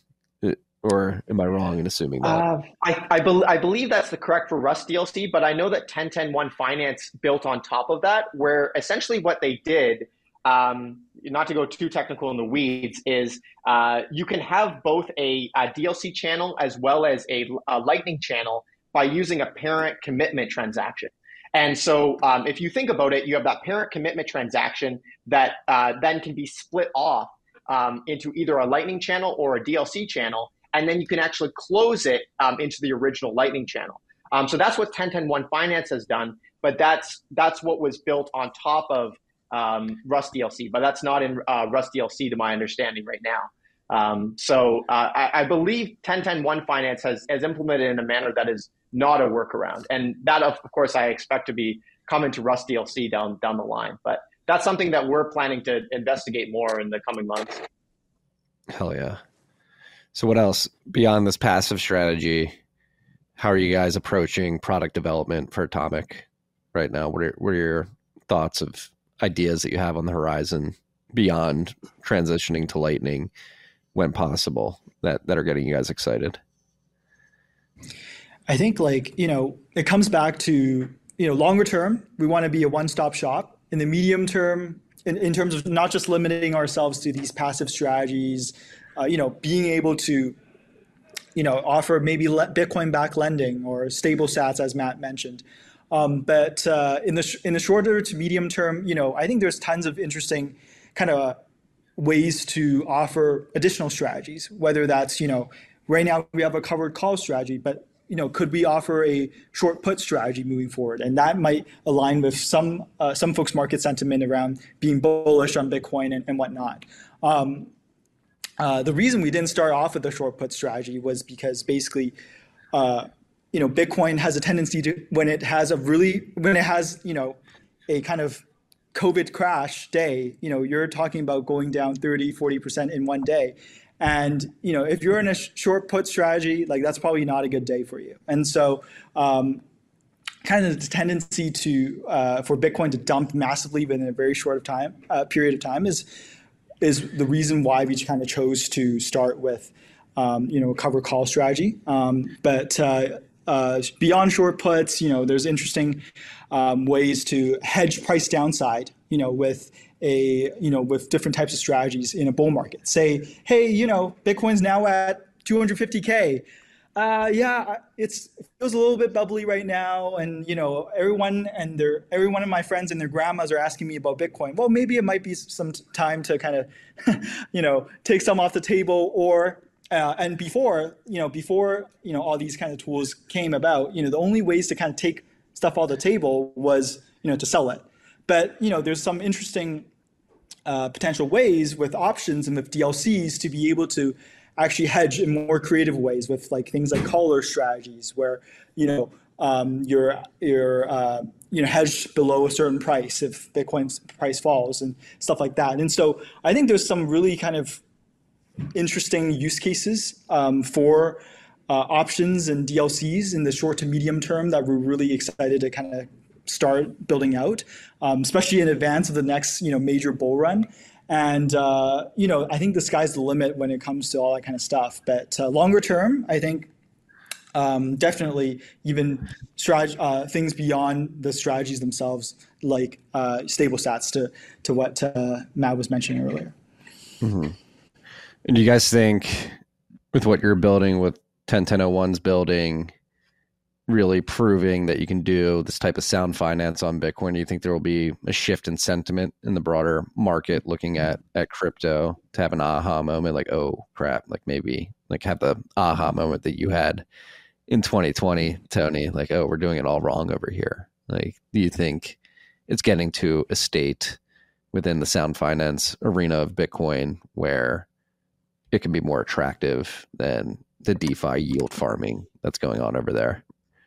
Or am I wrong in assuming that? Uh, I I, be- I believe that's the correct for Rust D L C, but I know that ten ten one Finance built on top of that, where essentially what they did, um, not to go too technical in the weeds, is uh, you can have both a, a D L C channel as well as a, a Lightning channel by using a parent commitment transaction. And so um, if you think about it, you have that parent commitment transaction that uh, then can be split off um, into either a Lightning channel or a D L C channel. And then you can actually close it um, into the original Lightning channel. Um, so that's what ten ten one Finance has done, but that's that's what was built on top of um, Rust D L C, but that's not in uh, Rust D L C to my understanding right now. Um, so uh, I, I believe ten ten one Finance has, has implemented in a manner that is not a workaround. And that, of course, I expect to be coming to Rust D L C down, down the line. But that's something that we're planning to investigate more in the coming months. Hell yeah. So what else beyond this passive strategy? How are you guys approaching product development for Atomic right now? What are what are your thoughts of ideas that you have on the horizon beyond transitioning to Lightning when possible that, that are getting you guys excited? I think like, you know, it comes back to, you know, longer term, we want to be a one-stop shop. In the medium term, in, in terms of not just limiting ourselves to these passive strategies, uh, you know, being able to, you know, offer maybe Bitcoin-backed lending or stable sats, as Matt mentioned. Um, but uh, in the sh- in the shorter to medium term, you know, I think there's tons of interesting kind of ways to offer additional strategies. Whether that's, you know, right now we have a covered call strategy, but you know, could we offer a short put strategy moving forward? And that might align with some uh, some folks' market sentiment around being bullish on Bitcoin and, and whatnot. Um, uh, the reason we didn't start off with a short put strategy was because basically, uh, you know, Bitcoin has a tendency to, when it has a really, when it has, you know, a kind of COVID crash day, you know, you're talking about going down thirty, forty percent in one day. And, you know, if you're in a sh- short put strategy, like that's probably not a good day for you. And so um, kind of the tendency to uh, for Bitcoin to dump massively within a very short of time uh, period of time is is the reason why we kind of chose to start with, um, you know, a cover call strategy. Um, but uh, uh, beyond short puts, you know, there's interesting um, ways to hedge price downside, you know, with a, you know, with different types of strategies in a bull market. Say, hey, you know, Bitcoin's now at two hundred fifty K. Uh, yeah, it's, it feels a little bit bubbly right now. And, you know, everyone and their, every one of my friends and their grandmas are asking me about Bitcoin. Well, maybe it might be some time to kind of, you know, take some off the table or, uh, and before, you know, before, you know, all these kind of tools came about, you know, the only ways to kind of take stuff off the table was, you know, to sell it. But, you know, there's some interesting uh, potential ways with options and with D L Cs to be able to actually hedge in more creative ways with like things like collar strategies where, you know, um, you're, you're uh, you know, hedged below a certain price if Bitcoin's price falls and stuff like that. And so I think there's some really kind of interesting use cases um, for uh, options and D L Cs in the short to medium term that we're really excited to kind of start building out, um, especially in advance of the next, you know, major bull run. And, uh, you know, I think the sky's the limit when it comes to all that kind of stuff. But uh, longer term, I think um, definitely even strat- uh, things beyond the strategies themselves, like uh, stable sats to, to what uh, Matt was mentioning earlier. Mm-hmm. And do you guys think with what you're building, with ten ten oh one's building, really proving that you can do this type of sound finance on Bitcoin, do you think there will be a shift in sentiment in the broader market looking at, at crypto to have an aha moment like, oh crap, like maybe like have the aha moment that you had in twenty twenty, Tony, like, oh, we're doing it all wrong over here? Like, do you think it's getting to a state within the sound finance arena of Bitcoin where it can be more attractive than the DeFi yield farming that's going on over there?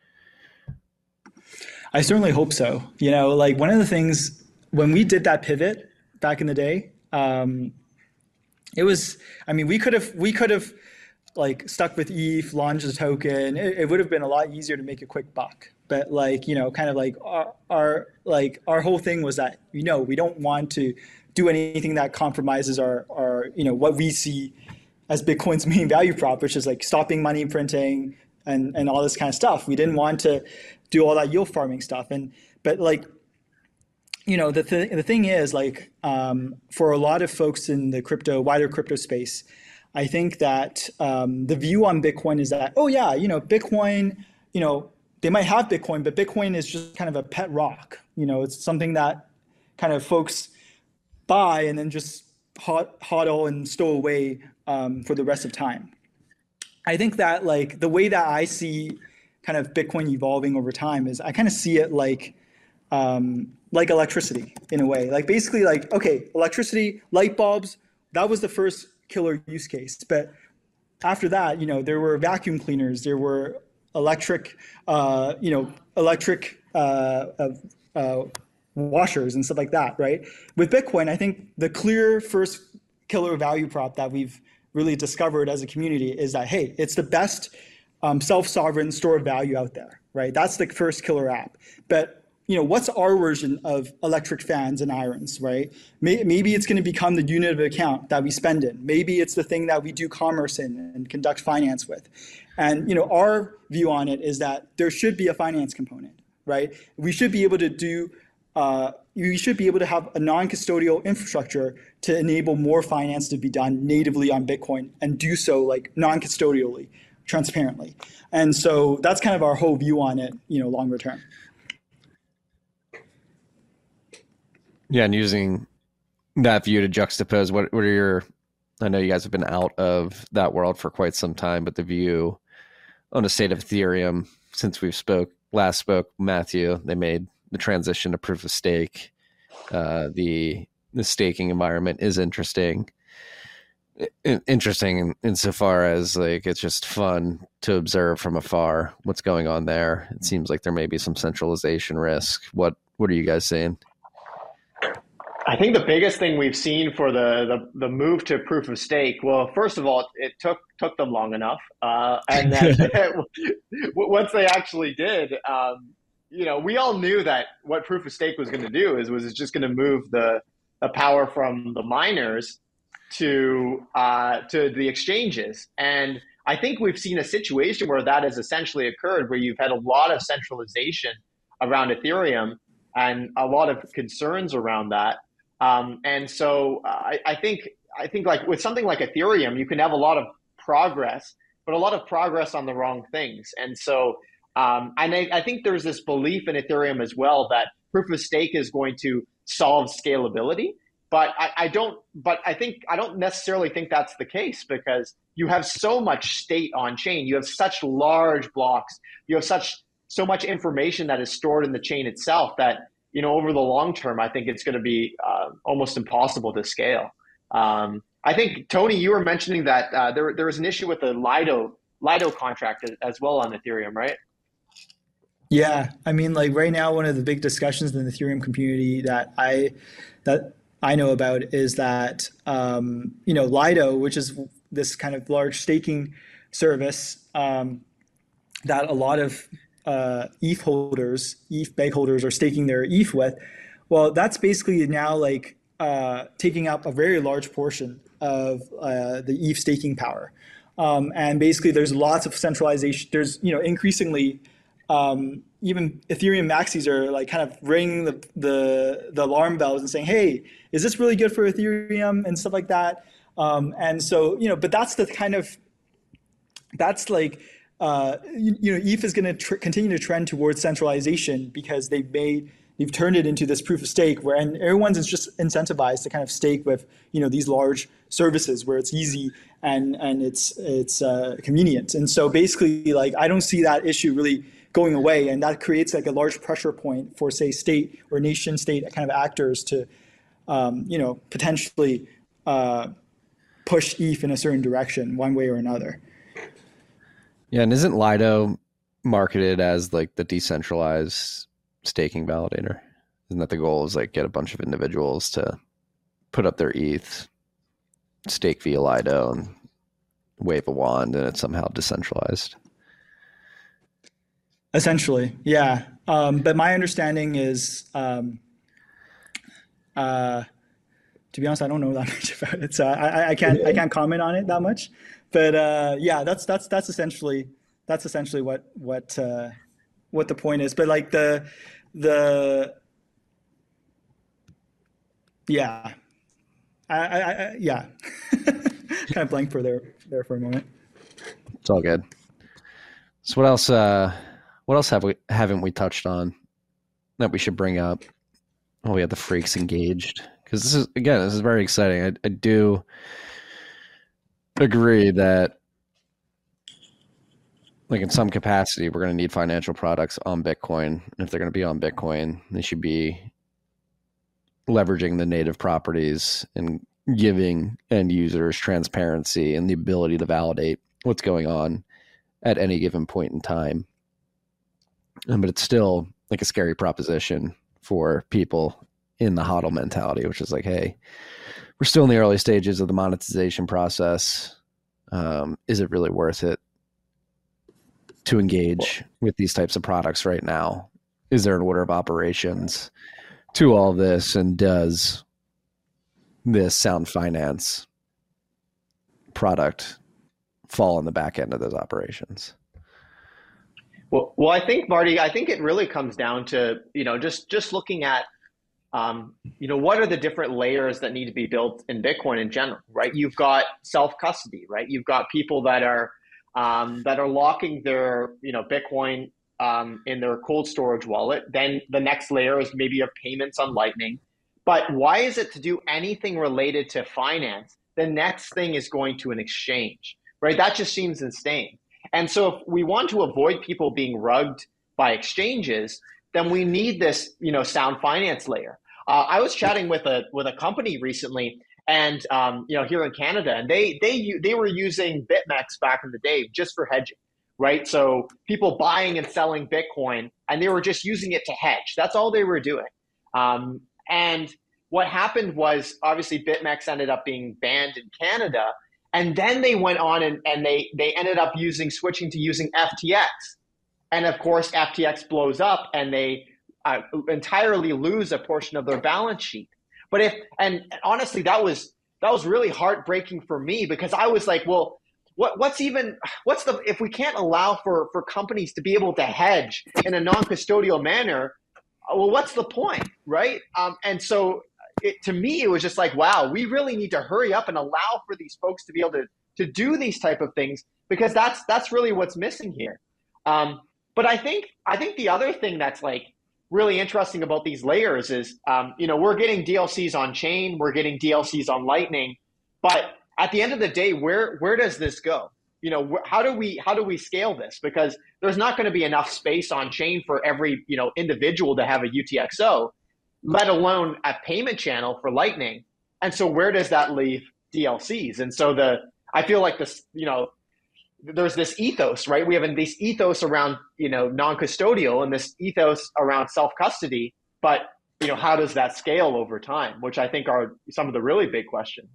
I certainly hope so. You know, like one of the things when we did that pivot back in the day, um, it was, I mean, we could have, we could have like stuck with E T H, launched a token. It, it would have been a lot easier to make a quick buck. But like, you know, kind of like our, our, like our whole thing was that, you know, we don't want to do anything that compromises our, our, you know, what we see as Bitcoin's main value prop, which is like stopping money printing and, and all this kind of stuff. We didn't want to do all that yield farming stuff. And, but like, you know, the, th- the thing is like, um, for a lot of folks in the crypto, wider crypto space, I think that um, the view on Bitcoin is that, oh yeah, you know, Bitcoin, you know, they might have Bitcoin, but Bitcoin is just kind of a pet rock. You know, it's something that kind of folks buy and then just hod- hodl and stow away um, for the rest of time. I think that like the way that I see kind of Bitcoin evolving over time is I kind of see it like um, like electricity in a way. Like basically like, okay, electricity, light bulbs, that was the first killer use case. But after that, you know, there were vacuum cleaners, there were electric, uh, you know, electric uh, uh, uh, washers and stuff like that, right? With Bitcoin, I think the clear first killer value prop that we've really discovered as a community is that, hey, it's the best um, self-sovereign store of value out there, right? That's the first killer app. But you know, what's our version of electric fans and irons, right? Maybe it's going to become the unit of account that we spend in. Maybe it's the thing that we do commerce in and conduct finance with. And, you know, our view on it is that there should be a finance component, right? We should be able to do, uh, we should be able to have a non-custodial infrastructure to enable more finance to be done natively on Bitcoin and do so like non-custodially, transparently. And so that's kind of our whole view on it, you know, longer term. Yeah, and using that view to juxtapose, what what are your, I know you guys have been out of that world for quite some time, but the view on the state of Ethereum since we've spoke, last spoke, Matthew, they made the transition to proof of stake. Uh, the the staking environment is interesting. I, interesting in, insofar as like it's just fun to observe from afar what's going on there. It seems like there may be some centralization risk. What what are you guys saying? I think the biggest thing we've seen for the, the, the move to proof of stake, well, first of all, it took took them long enough. Uh, and then once they actually did, um, you know, we all knew that what proof of stake was going to do is was just going to move the, the power from the miners to uh, to the exchanges. And I think we've seen a situation where that has essentially occurred, where you've had a lot of centralization around Ethereum and a lot of concerns around that. Um, and so uh, I, I think I think like with something like Ethereum, you can have a lot of progress, but a lot of progress on the wrong things. And so um, and I, I think there's this belief in Ethereum as well that proof of stake is going to solve scalability. But I, I don't. But I think I don't necessarily think that's the case, because you have so much state on chain. You have such large blocks. You have such so much information that is stored in the chain itself that, you know, over the long term, I think it's going to be uh, almost impossible to scale. Um, I think, Tony, you were mentioning that uh, there there was an issue with the Lido Lido contract as well on Ethereum, right? Yeah, I mean, like right now, one of the big discussions in the Ethereum community that I that I know about is that um, you know, Lido, which is this kind of large staking service um, that a lot of uh, E T H holders, E T H bag holders are staking their E T H with. Well, that's basically now like uh, taking up a very large portion of uh, the E T H staking power. Um, and basically there's lots of centralization. There's, you know, increasingly um, even Ethereum maxis are like kind of ringing the, the, the alarm bells and saying, hey, is this really good for Ethereum and stuff like that? Um, and so, you know, but that's the kind of, that's like, Uh, you, you know, E T H is going to tr- continue to trend towards centralization because they've made, they've turned it into this proof of stake where, and everyone's just incentivized to kind of stake with, you know, these large services where it's easy and and it's it's uh, convenient. And so basically, like, I don't see that issue really going away, and that creates like a large pressure point for, say, state or nation state kind of actors to, um, you know, potentially uh, push E T H in a certain direction, one way or another. Yeah, and isn't Lido marketed as like the decentralized staking validator? Isn't that the goal, is like get a bunch of individuals to put up their E T H, stake via Lido, and wave a wand, and it's somehow decentralized? Essentially, yeah. Um, but my understanding is, um, uh, to be honest, I don't know that much about it, so I, I can't I can't comment on it that much. But uh, yeah, that's that's that's essentially that's essentially what what uh, what the point is. But like the the yeah, I, I, I yeah, kind of blank for there there for a moment. It's all good. So what else? Uh, what else have we haven't we touched on that we should bring up? Oh, we had the freaks engaged, because this is again this is very exciting. I, I do agree that, like, in some capacity, we're going to need financial products on Bitcoin. And if they're going to be on Bitcoin, they should be leveraging the native properties and giving end users transparency and the ability to validate what's going on at any given point in time. Um, but it's still like a scary proposition for people in the HODL mentality, which is like, hey, we're still in the early stages of the monetization process. Um, is it really worth it to engage with these types of products right now? is there an order of operations to all this, and does this sound finance product fall on the back end of those operations? Well, well, I think, Marty, I think it really comes down to, you know, just just looking at, um, you know, what are the different layers that need to be built in Bitcoin in general, right? You've got self-custody, right? You've got people that are um, that are locking their, you know, Bitcoin um, in their cold storage wallet. Then the next layer is maybe of payments on Lightning. But why is it to do anything related to finance? The next thing is going to an exchange, right? That just seems insane. And so if we want to avoid people being rugged by exchanges, then we need this, you know, sound finance layer. Uh, I was chatting with a with a company recently, and um, you know, here in Canada, and they they they were using BitMEX back in the day just for hedging, right? So people buying and selling Bitcoin, and they were just using it to hedge. That's all they were doing. Um, and what happened was, obviously, BitMEX ended up being banned in Canada. And then they went on and, and they, they ended up using switching to using F T X. And of course, F T X blows up and they uh, entirely lose a portion of their balance sheet. But if, and honestly, that was, that was really heartbreaking for me, because I was like, well, what, what's even, what's the, if we can't allow for, for companies to be able to hedge in a non-custodial manner, well, what's the point, right? Um, and so It, to me, it was just like, wow, we really need to hurry up and allow for these folks to be able to, to do these type of things, because that's that's really what's missing here. Um, but I think I think the other thing that's like really interesting about these layers is, um, you know, we're getting D L Cs on chain, we're getting D L Cs on Lightning, but at the end of the day, where where does this go? You know, wh- how do we how do we scale this? Because there's not going to be enough space on chain for every, you know, individual to have a U T X O, let alone a payment channel for Lightning. And so where does that leave D L Cs? And so the, I feel like this, you know, there's this ethos, right? We have this ethos around, you know, non-custodial and this ethos around self-custody, but, you know, how does that scale over time? Which I think are some of the really big questions.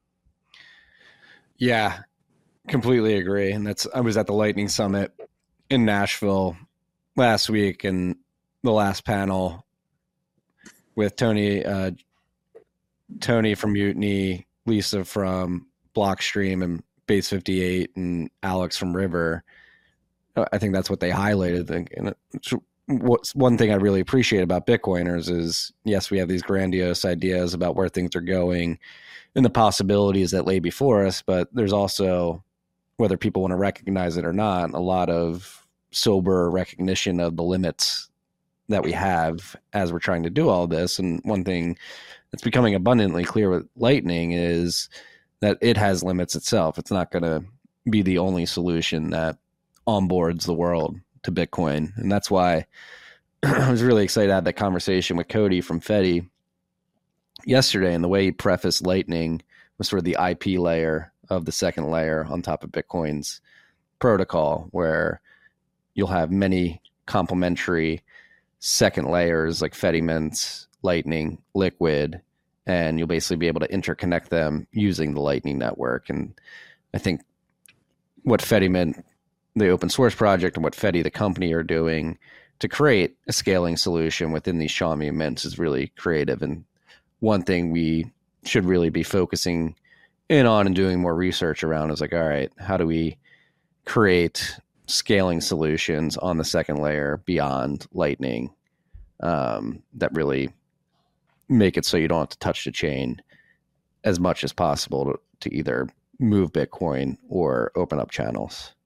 Yeah, completely agree. And that's, I was at the Lightning Summit in Nashville last week, and the last panel with Tony, uh, Tony from Mutiny, Lisa from Blockstream, and Base fifty-eight, and Alex from River. I think that's what they highlighted. And what's one thing I really appreciate about Bitcoiners is, yes, we have these grandiose ideas about where things are going and the possibilities that lay before us, but there's also, whether people want to recognize it or not, a lot of sober recognition of the limits that we have as we're trying to do all this. And one thing that's becoming abundantly clear with Lightning is that it has limits itself. It's not going to be the only solution that onboards the world to Bitcoin. And that's why I was really excited to have that conversation with Cody from Fedi yesterday. And the way he prefaced Lightning was sort of the I P layer of the second layer on top of Bitcoin's protocol, where you'll have many complementary second layers like Fedimint, Lightning, Liquid, and you'll basically be able to interconnect them using the Lightning Network. And I think what Fedimint, the open source project, and what Fedi, the company, are doing to create a scaling solution within these Xiaomi mints is really creative. And one thing we should really be focusing in on and doing more research around is like, all right, how do we create scaling solutions on the second layer beyond Lightning um, that really make it so you don't have to touch the chain as much as possible to, to either move Bitcoin or open up channels.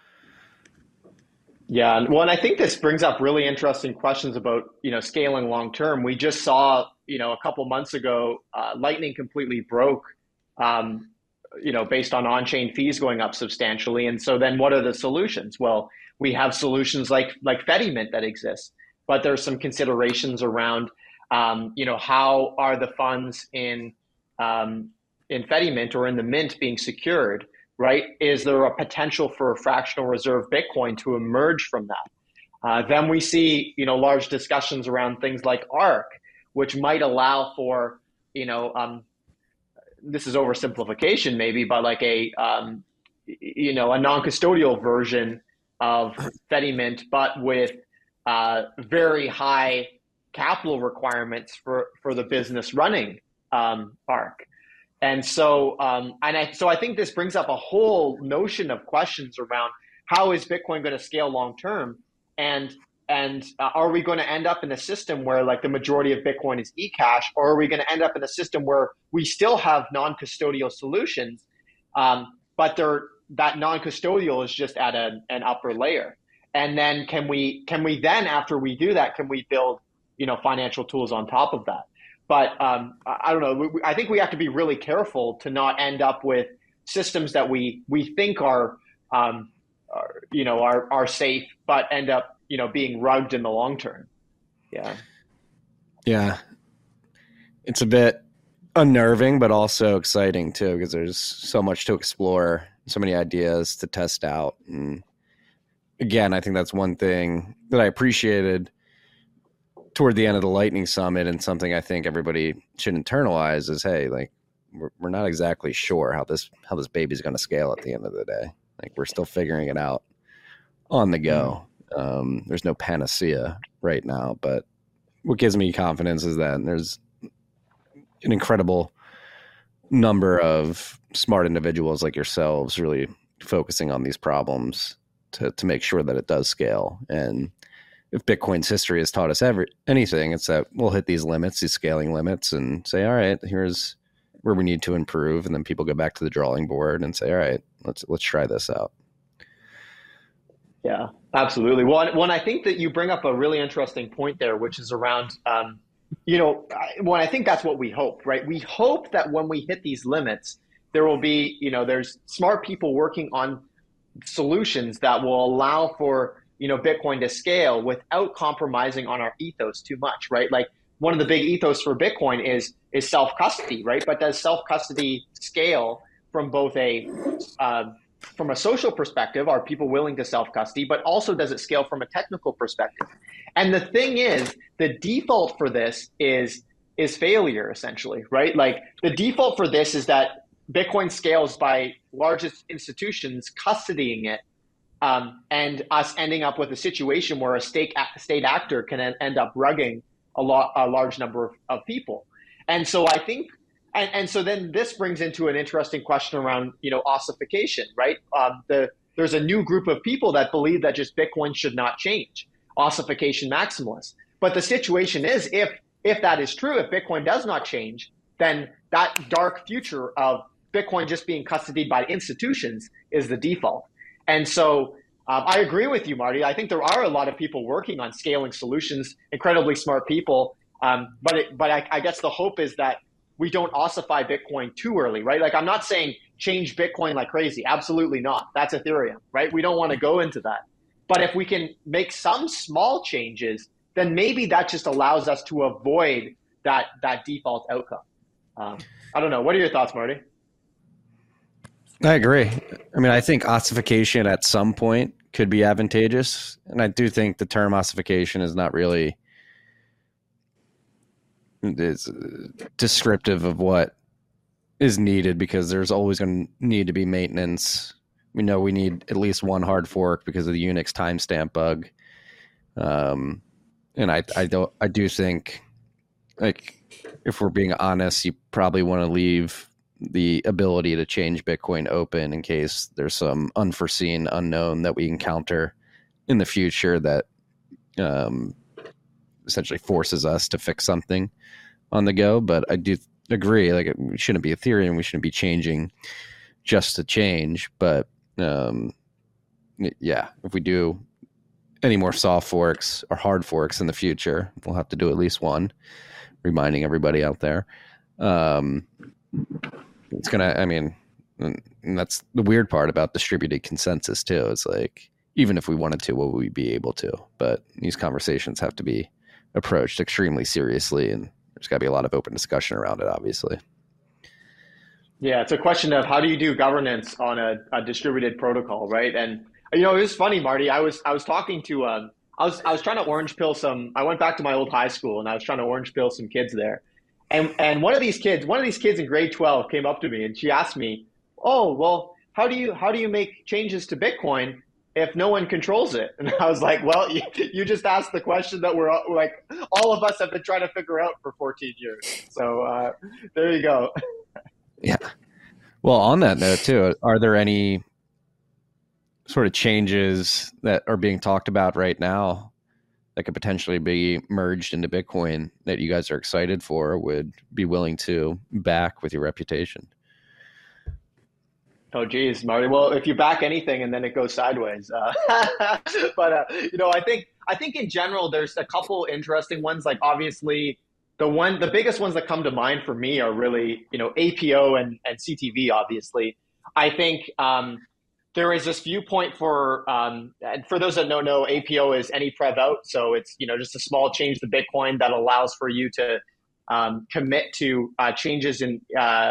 Yeah, well, and I think this brings up really interesting questions about, you know, scaling long term. We just saw, you know, a couple months ago, uh, Lightning completely broke, um, you know, based on on-chain fees going up substantially. And so then what are the solutions? Well, we have solutions like like Fedimint that exist, but there's some considerations around, um, you know, how are the funds in um, in Fedimint or in the mint being secured, right? Is there a potential for a fractional reserve Bitcoin to emerge from that? Uh, then we see, you know, large discussions around things like ARK, which might allow for, you know, um, this is oversimplification maybe, but like a, um, you know, a non-custodial version of Fedimint, but with uh, very high capital requirements for, for the business running um, Arc. And so, um, and I, so I think this brings up a whole notion of questions around how is Bitcoin going to scale long term, and and uh, are we going to end up in a system where like the majority of Bitcoin is eCash, or are we going to end up in a system where we still have non-custodial solutions, um, but they're that non-custodial is just at a, an upper layer, and then can we can we then after we do that can we build you know financial tools on top of that? But um, I don't know. I think we have to be really careful to not end up with systems that we we think are, um, are you know, are are safe, but end up, you know, being rugged in the long term. Yeah. Yeah. It's a bit unnerving, but also exciting too, because there's so much to explore, so many ideas to test out. And again, I think that's one thing that I appreciated toward the end of the Lightning Summit, and something I think everybody should internalize is, hey, like we're, we're not exactly sure how this how this baby's going to scale at the end of the day. Like we're still figuring it out on the go. Um, there's no panacea right now, but what gives me confidence is that there's an incredible number of smart individuals like yourselves really focusing on these problems to to make sure that it does scale. And if Bitcoin's history has taught us ever anything, it's that we'll hit these limits, these scaling limits, and say, all right, here's where we need to improve. And then people go back to the drawing board and say, all right, let's let's try this out. Yeah, absolutely. Well, one, I think that you bring up a really interesting point there, which is around, um, you know, well, I think that's what we hope, right? We hope that when we hit these limits, there will be, you know, there's smart people working on solutions that will allow for, you know, Bitcoin to scale without compromising on our ethos too much, right? Like one of the big ethos for Bitcoin is is self-custody, right? But does self-custody scale from both a uh, from a social perspective? Are people willing to self-custody? But also, does it scale from a technical perspective? And the thing is, the default for this is is failure, essentially, right? Like the default for this is that Bitcoin scales by largest institutions custodying it. Um, and us ending up with a situation where a state state actor can end up rugging a lot a large number of, of people. And so I think, and, and so then this brings into an interesting question around, you know, ossification, right? Um, the there's a new group of people that believe that just Bitcoin should not change, ossification maximalists. But the situation is, if if that is true, if Bitcoin does not change, then that dark future of Bitcoin just being custodied by institutions is the default. And so um, I agree with you, Marty. I think there are a lot of people working on scaling solutions, incredibly smart people. Um, but it, but I, I guess the hope is that we don't ossify Bitcoin too early, right? Like I'm not saying change Bitcoin like crazy. Absolutely not. That's Ethereum, right? We don't want to go into that. But if we can make some small changes, then maybe that just allows us to avoid that that default outcome. Um, I don't know. What are your thoughts, Marty? I agree. I mean, I think ossification at some point could be advantageous. And I do think the term ossification is not really is descriptive of what is needed, because there's always going to need to be maintenance. We know we need at least one hard fork because of the Unix timestamp bug. Um, and I, I don't, I do think, like, if we're being honest, you probably want to leave the ability to change Bitcoin open in case there's some unforeseen unknown that we encounter in the future that um, essentially forces us to fix something on the go. But I do agree, like, we shouldn't be Ethereum. We shouldn't be changing just to change. But um, yeah, if we do any more soft forks or hard forks in the future, we'll have to do at least one, reminding everybody out there. Um, It's gonna, I mean, and that's the weird part about distributed consensus too. It's like, even if we wanted to, will we be able to? But these conversations have to be approached extremely seriously, and there's got to be a lot of open discussion around it, obviously. Yeah, it's a question of how do you do governance on a, a distributed protocol, right? And you know, it was funny, Marty. I was I was talking to, um, I was I was trying to orange pill some. I went back to my old high school, and I was trying to orange pill some kids there. And and one of these kids, one of these kids in grade twelve came up to me and she asked me, "Oh, well, how do you how do you make changes to Bitcoin if no one controls it? And I was like, well, you, you just asked the question that we're all- like, all of us have been trying to figure out for fourteen years. So uh, there you go. Yeah. Well, on that note too, are there any sort of changes that are being talked about right now that could potentially be merged into Bitcoin that you guys are excited for, or would be willing to back with your reputation? Oh, geez, Marty. Well, if you back anything and then it goes sideways, uh, but uh, you know, I think I think in general, there's a couple interesting ones. Like obviously, the one, the biggest ones that come to mind for me are really, you know, A P O and and C T V. Obviously, I think um, there is this viewpoint for, um, and for those that don't know, A P O is any prev out. So it's, you know, just a small change to Bitcoin that allows for you to um, commit to uh, changes in, uh,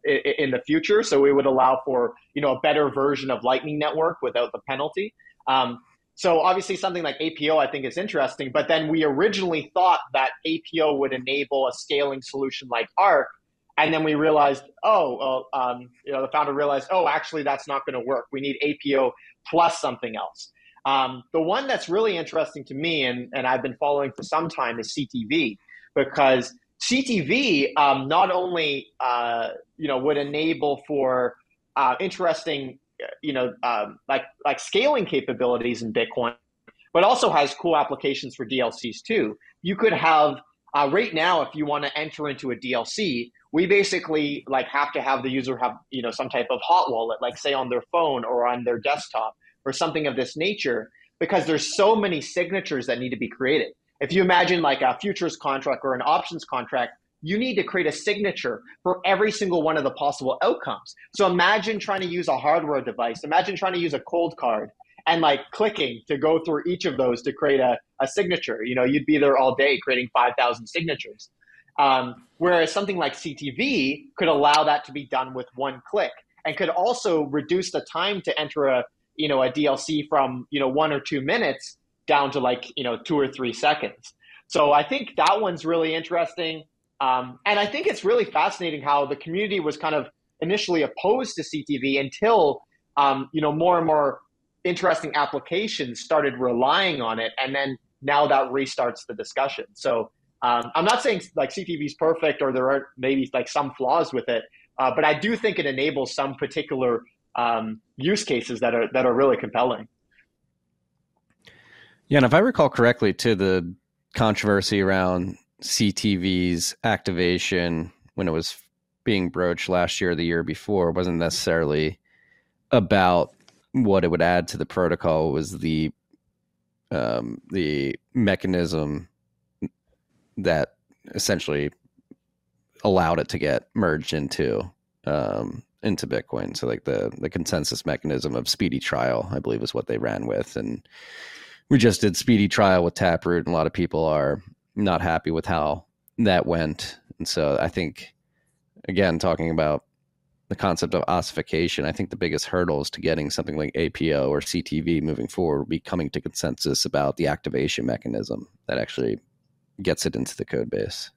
in the future. So it would allow for, you know, a better version of Lightning Network without the penalty. Um, so obviously something like A P O I think is interesting, but then we originally thought that A P O would enable a scaling solution like Arc. And then we realized, oh, well, um, you know, the founder realized, oh, actually, that's not going to work. We need A P O plus something else. Um, the one that's really interesting to me, and, and I've been following for some time, is C T V, because C T V um, not only, uh, you know, would enable for uh, interesting, you know, um, like like scaling capabilities in Bitcoin, but also has cool applications for D L Cs too. You could have uh, right now, if you want to enter into a D L C, we basically like have to have the user have, you know, some type of hot wallet, like say on their phone or on their desktop or something of this nature, because there's so many signatures that need to be created. If you imagine like a futures contract or an options contract, you need to create a signature for every single one of the possible outcomes. So imagine trying to use a hardware device. Imagine trying to use a cold card and like clicking to go through each of those to create a, a signature. You know, you'd be there all day creating five thousand signatures. Um, whereas something like C T V could allow that to be done with one click, and could also reduce the time to enter a, you know, a D L C from, you know, one or two minutes down to like, you know, two or three seconds. So I think that one's really interesting. Um, and I think it's really fascinating how the community was kind of initially opposed to C T V until, um, you know, more and more interesting applications started relying on it. And then now that restarts the discussion. So um, I'm not saying like C T V is perfect or there are maybe like some flaws with it, uh, but I do think it enables some particular um, use cases that are that are really compelling. Yeah, and if I recall correctly, too, the controversy around C T V's activation when it was being broached last year or the year before wasn't necessarily about what it would add to the protocol. It was the um, the mechanism that essentially allowed it to get merged into um, into Bitcoin. So like the the consensus mechanism of speedy trial, I believe, is what they ran with. And we just did speedy trial with Taproot, and a lot of people are not happy with how that went. And so I think, again, talking about the concept of ossification, I think the biggest hurdles to getting something like A P O or C T V moving forward will be coming to consensus about the activation mechanism that actually gets it into the code base.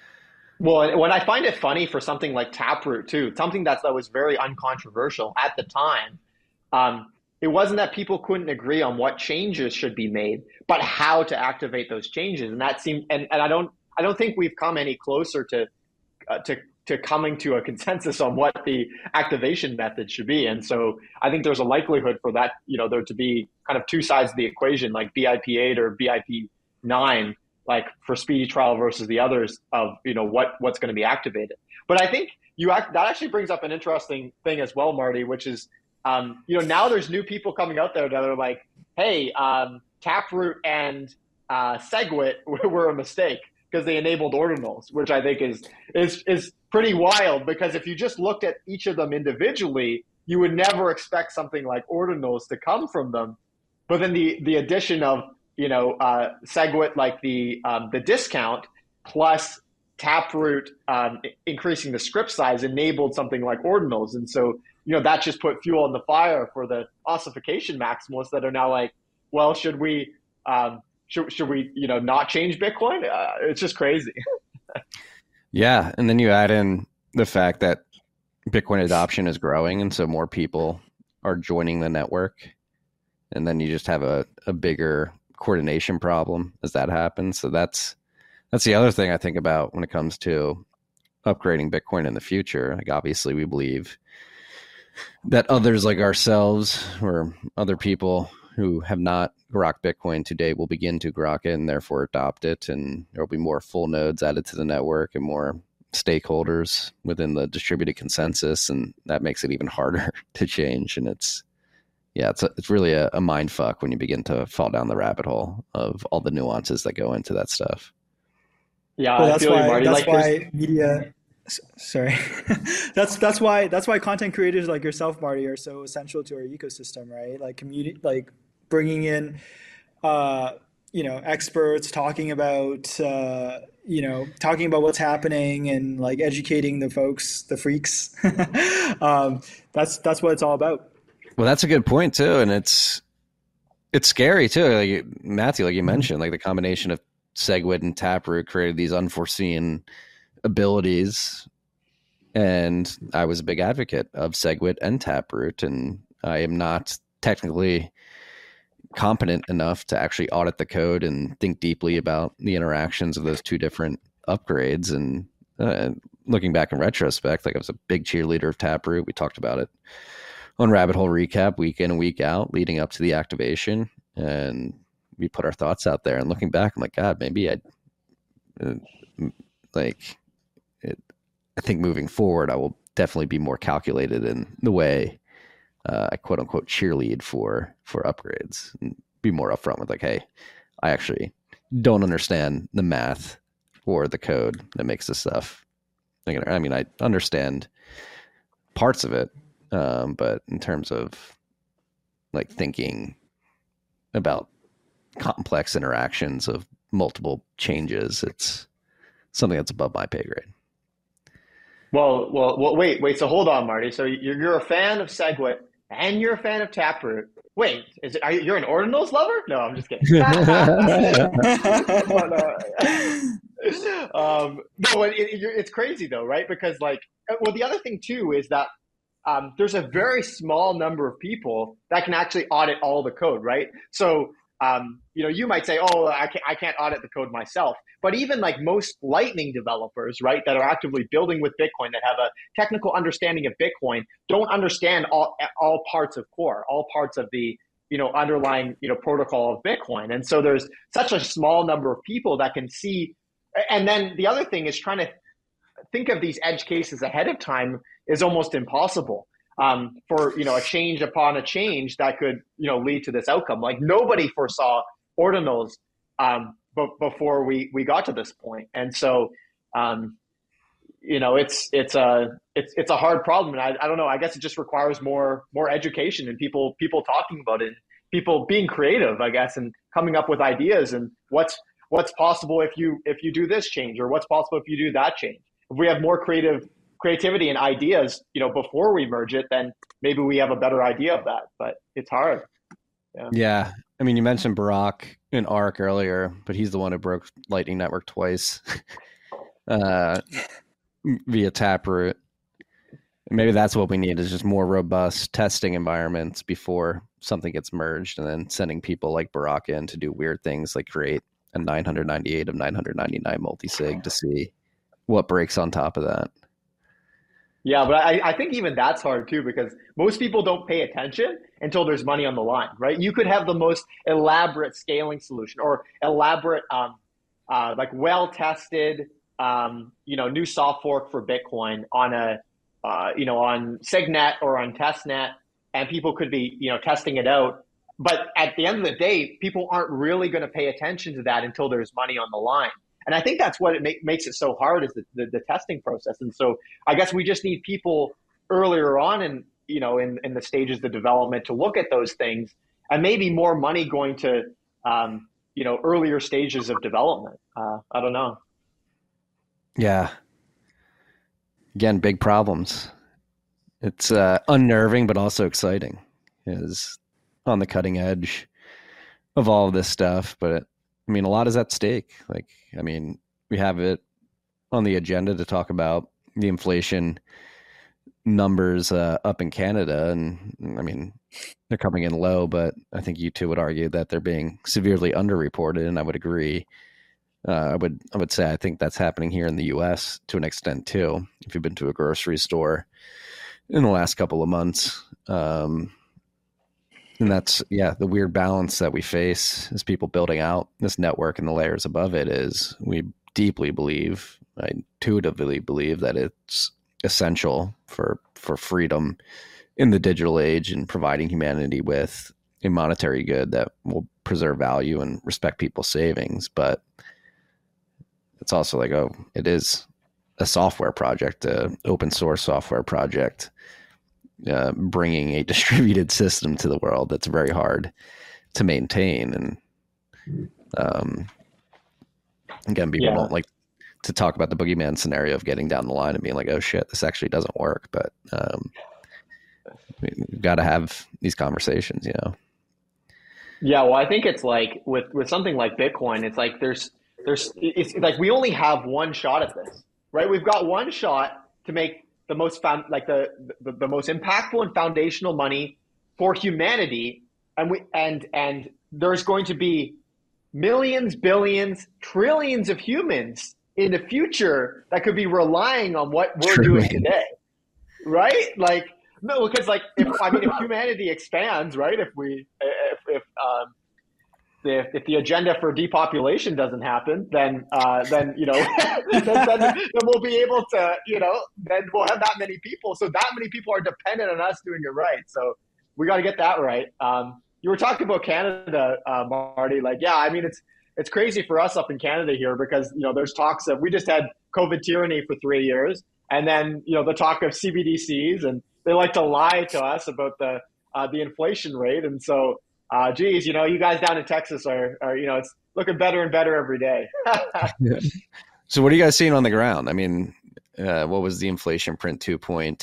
Well, when I find it funny for something like Taproot too, something that's, that was very uncontroversial at the time, um, it wasn't that people couldn't agree on what changes should be made, but how to activate those changes. And that seemed, and, and I don't, I don't think we've come any closer to, uh, to, to coming to a consensus on what the activation method should be. And so I think there's a likelihood for that, you know, there to be kind of two sides of the equation, like B I P eight or B I P nine, like for speedy trial versus the others of, you know, what, what's going to be activated. But I think you act, that actually brings up an interesting thing as well, Marty, which is, Um, you know, now there's new people coming out there that are like, hey, um, Taproot and uh, SegWit were a mistake because they enabled ordinals, which I think is, is, is pretty wild, because if you just looked at each of them individually, you would never expect something like ordinals to come from them. But then the, the addition of, you know, uh, SegWit, like the, um, the discount plus Taproot um, increasing the script size enabled something like ordinals. And so, you know, that just put fuel on the fire for the ossification maximalists that are now like, well, should we, um, should, should we, you know, not change Bitcoin? Uh, it's just crazy. Yeah. And then you add in the fact that Bitcoin adoption is growing. And so more people are joining the network. and then you just have a, a bigger coordination problem as that happens. So that's that's the other thing I think about when it comes to upgrading Bitcoin in the future. Like, obviously we believe that others like ourselves or other people who have not grokked Bitcoin today will begin to grok it and therefore adopt it, and there will be more full nodes added to the network and more stakeholders within the distributed consensus, and that makes it even harder to change. And it's yeah it's a, it's really a, a mind fuck when you begin to fall down the rabbit hole of all the nuances that go into that stuff. Yeah, well, I that's feel why you, Marty. that's Like, why media sorry that's that's why that's why content creators like yourself, Marty, are so essential to our ecosystem, right? Like community, like bringing in uh you know experts, talking about uh you know talking about what's happening and like educating the folks, the freaks. um that's that's what it's all about. Well, that's a good point too, and it's it's scary too. Like Matthew, like you mentioned, like the combination of SegWit and Taproot created these unforeseen abilities, and I was a big advocate of SegWit and Taproot, and I am not technically competent enough to actually audit the code and think deeply about the interactions of those two different upgrades. And uh, looking back in retrospect, like I was a big cheerleader of Taproot. We talked about it on Rabbit Hole Recap week in and week out leading up to the activation, and we put our thoughts out there. And looking back, I'm like, God, maybe I uh, like it. I think moving forward, I will definitely be more calculated in the way uh, I quote unquote cheerlead for for upgrades, and be more upfront with like, hey, I actually don't understand the math or the code that makes this stuff. I mean, I understand parts of it, um, but in terms of like thinking about complex interactions of multiple changes, it's something that's above my pay grade. Well, well, well, wait, wait. So hold on, Marty. So you're you're a fan of SegWit and you're a fan of Taproot. Wait, is it? Are you, you're an ordinals lover? No, I'm just kidding. but, uh, um, no, it, it, it's crazy though, right? Because like, well, the other thing too is that um, there's a very small number of people that can actually audit all the code, right? So um, you know, you might say, oh, I can't, I can't audit the code myself. But even like most Lightning developers, right, that are actively building with Bitcoin, that have a technical understanding of Bitcoin, don't understand all all parts of core, all parts of the you know underlying you know protocol of Bitcoin. And so there's such a small number of people that can see. And then the other thing is trying to think of these edge cases ahead of time is almost impossible. Um, for you know a change upon a change that could you know lead to this outcome. Like nobody foresaw ordinals um, b- before we we got to this point, and so um, you know it's it's a it's it's a hard problem. And I, I don't know. I guess it just requires more more education and people people talking about it, people being creative, I guess, and coming up with ideas and what's what's possible if you if you do this change, or what's possible if you do that change. If we have more creative. creativity and ideas, you know, before we merge it, then maybe we have a better idea of that, but it's hard. Yeah. Yeah. I mean, you mentioned Barack in ARK earlier, but he's the one who broke Lightning Network twice uh, via Taproot. Maybe that's what we need, is just more robust testing environments before something gets merged, and then sending people like Barack in to do weird things like create a nine hundred ninety-eight of nine hundred ninety-nine multisig to see what breaks on top of that. Yeah, but I, I think even that's hard too, because most people don't pay attention until there's money on the line, right? You could have the most elaborate scaling solution or elaborate, um, uh, like well-tested, um, you know, new soft fork for Bitcoin on a, uh, you know, on Signet or on testnet, and people could be, you know, testing it out. But at the end of the day, people aren't really going to pay attention to that until there's money on the line. And I think that's what it make, makes it so hard, is the, the, the testing process. And so I guess we just need people earlier on in, you know, in, in the stages of development to look at those things, and maybe more money going to, um, you know, earlier stages of development. Uh, I don't know. Yeah. Again, big problems. It's uh, unnerving, but also exciting. Is on the cutting edge of all of this stuff, but I mean, a lot is at stake. Like, I mean, we have it on the agenda to talk about the inflation numbers uh, up in Canada, and I mean, they're coming in low, but I think you two would argue that they're being severely underreported, and I would agree. Uh, I would I would say I think that's happening here in the U S to an extent too. If you've been to a grocery store in the last couple of months, um, and that's yeah the weird balance that we face as people building out this network and the layers above it is we deeply believe, I intuitively believe that it's essential for for freedom in the digital age and providing humanity with a monetary good that will preserve value and respect people's savings, but it's also like, oh, it is a software project, a open source software project, uh, bringing a distributed system to the world that's very hard to maintain. And um, again, people Yeah. don't like to talk about the boogeyman scenario of getting down the line and being like, oh shit, this actually doesn't work. But um, we've got to have these conversations, you know? Yeah, well, I think it's like with with something like Bitcoin, it's like there's there's it's like we only have one shot at this, right? We've got one shot to make the most found like the, the the most impactful and foundational money for humanity, and we and and there's going to be millions, billions, trillions of humans in the future that could be relying on what we're True, doing man. today, right? Like no, because like if I mean if humanity expands, right? If we if if um, if, if the agenda for depopulation doesn't happen, then uh, then you know then, then, then we'll be able to you know then we'll have that many people. So that many people are dependent on us doing it right. So we got to get that right. Um, you were talking about Canada, uh, Marty. Like yeah, I mean it's it's crazy for us up in Canada here because you know there's talks of we just had COVID tyranny for three years, and then you know the talk of C B D Cs, and they like to lie to us about the uh, the inflation rate, and so. Uh, geez, you know, you guys down in Texas are, are, you know, it's looking better and better every day. Yeah. So what are you guys seeing on the ground? I mean, uh, what was the inflation print? Two point,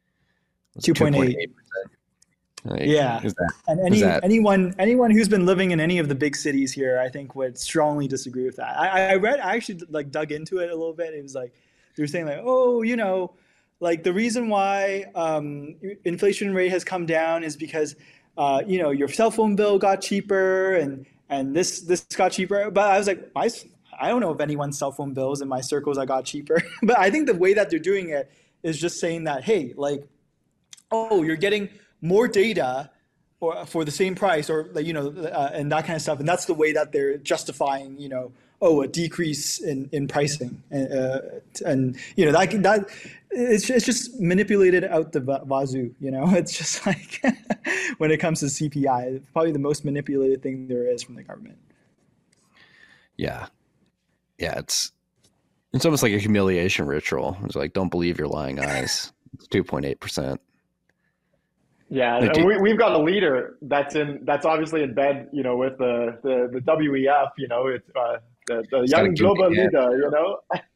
two point eight. Like, Yeah. Is that, and any, is that, anyone, anyone who's been living in any of the big cities here, I think would strongly disagree with that. I, I read, I actually like dug into it a little bit. It was like, they were saying like, oh, you know, like the reason why um, inflation rate has come down is because Uh, you know, your cell phone bill got cheaper and, and this, this got cheaper. But I was like, I, I don't know of anyone's cell phone bills in my circles that got cheaper. But I think the way that they're doing it is just saying that, hey, like, oh, you're getting more data or for the same price or, you know, uh, and that kind of stuff. And that's the way that they're justifying, you know, oh, a decrease in, in pricing. And, uh, and, you know, that, that it's, it's just manipulated out the wazoo, you know, it's just like when it comes to C P I, it's probably the most manipulated thing there is from the government. yeah. Yeah. It's, it's almost like a humiliation ritual. It's like, don't believe your lying eyes. It's two point eight percent. Yeah, Like, and we, we've got a leader that's in that's obviously in bed, you know, with the the, the W E F, you know, it's uh, the, the young global leader, you know.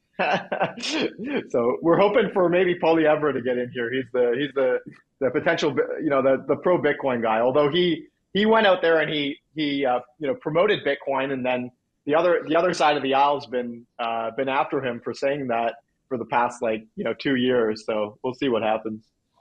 So we're hoping for maybe Poilievre to get in here. He's the he's the the potential, you know, the the pro Bitcoin guy. Although he he went out there and he he uh, you know promoted Bitcoin, and then the other the other side of the aisle's been uh, been after him for saying that for the past like you know two years. So we'll see what happens.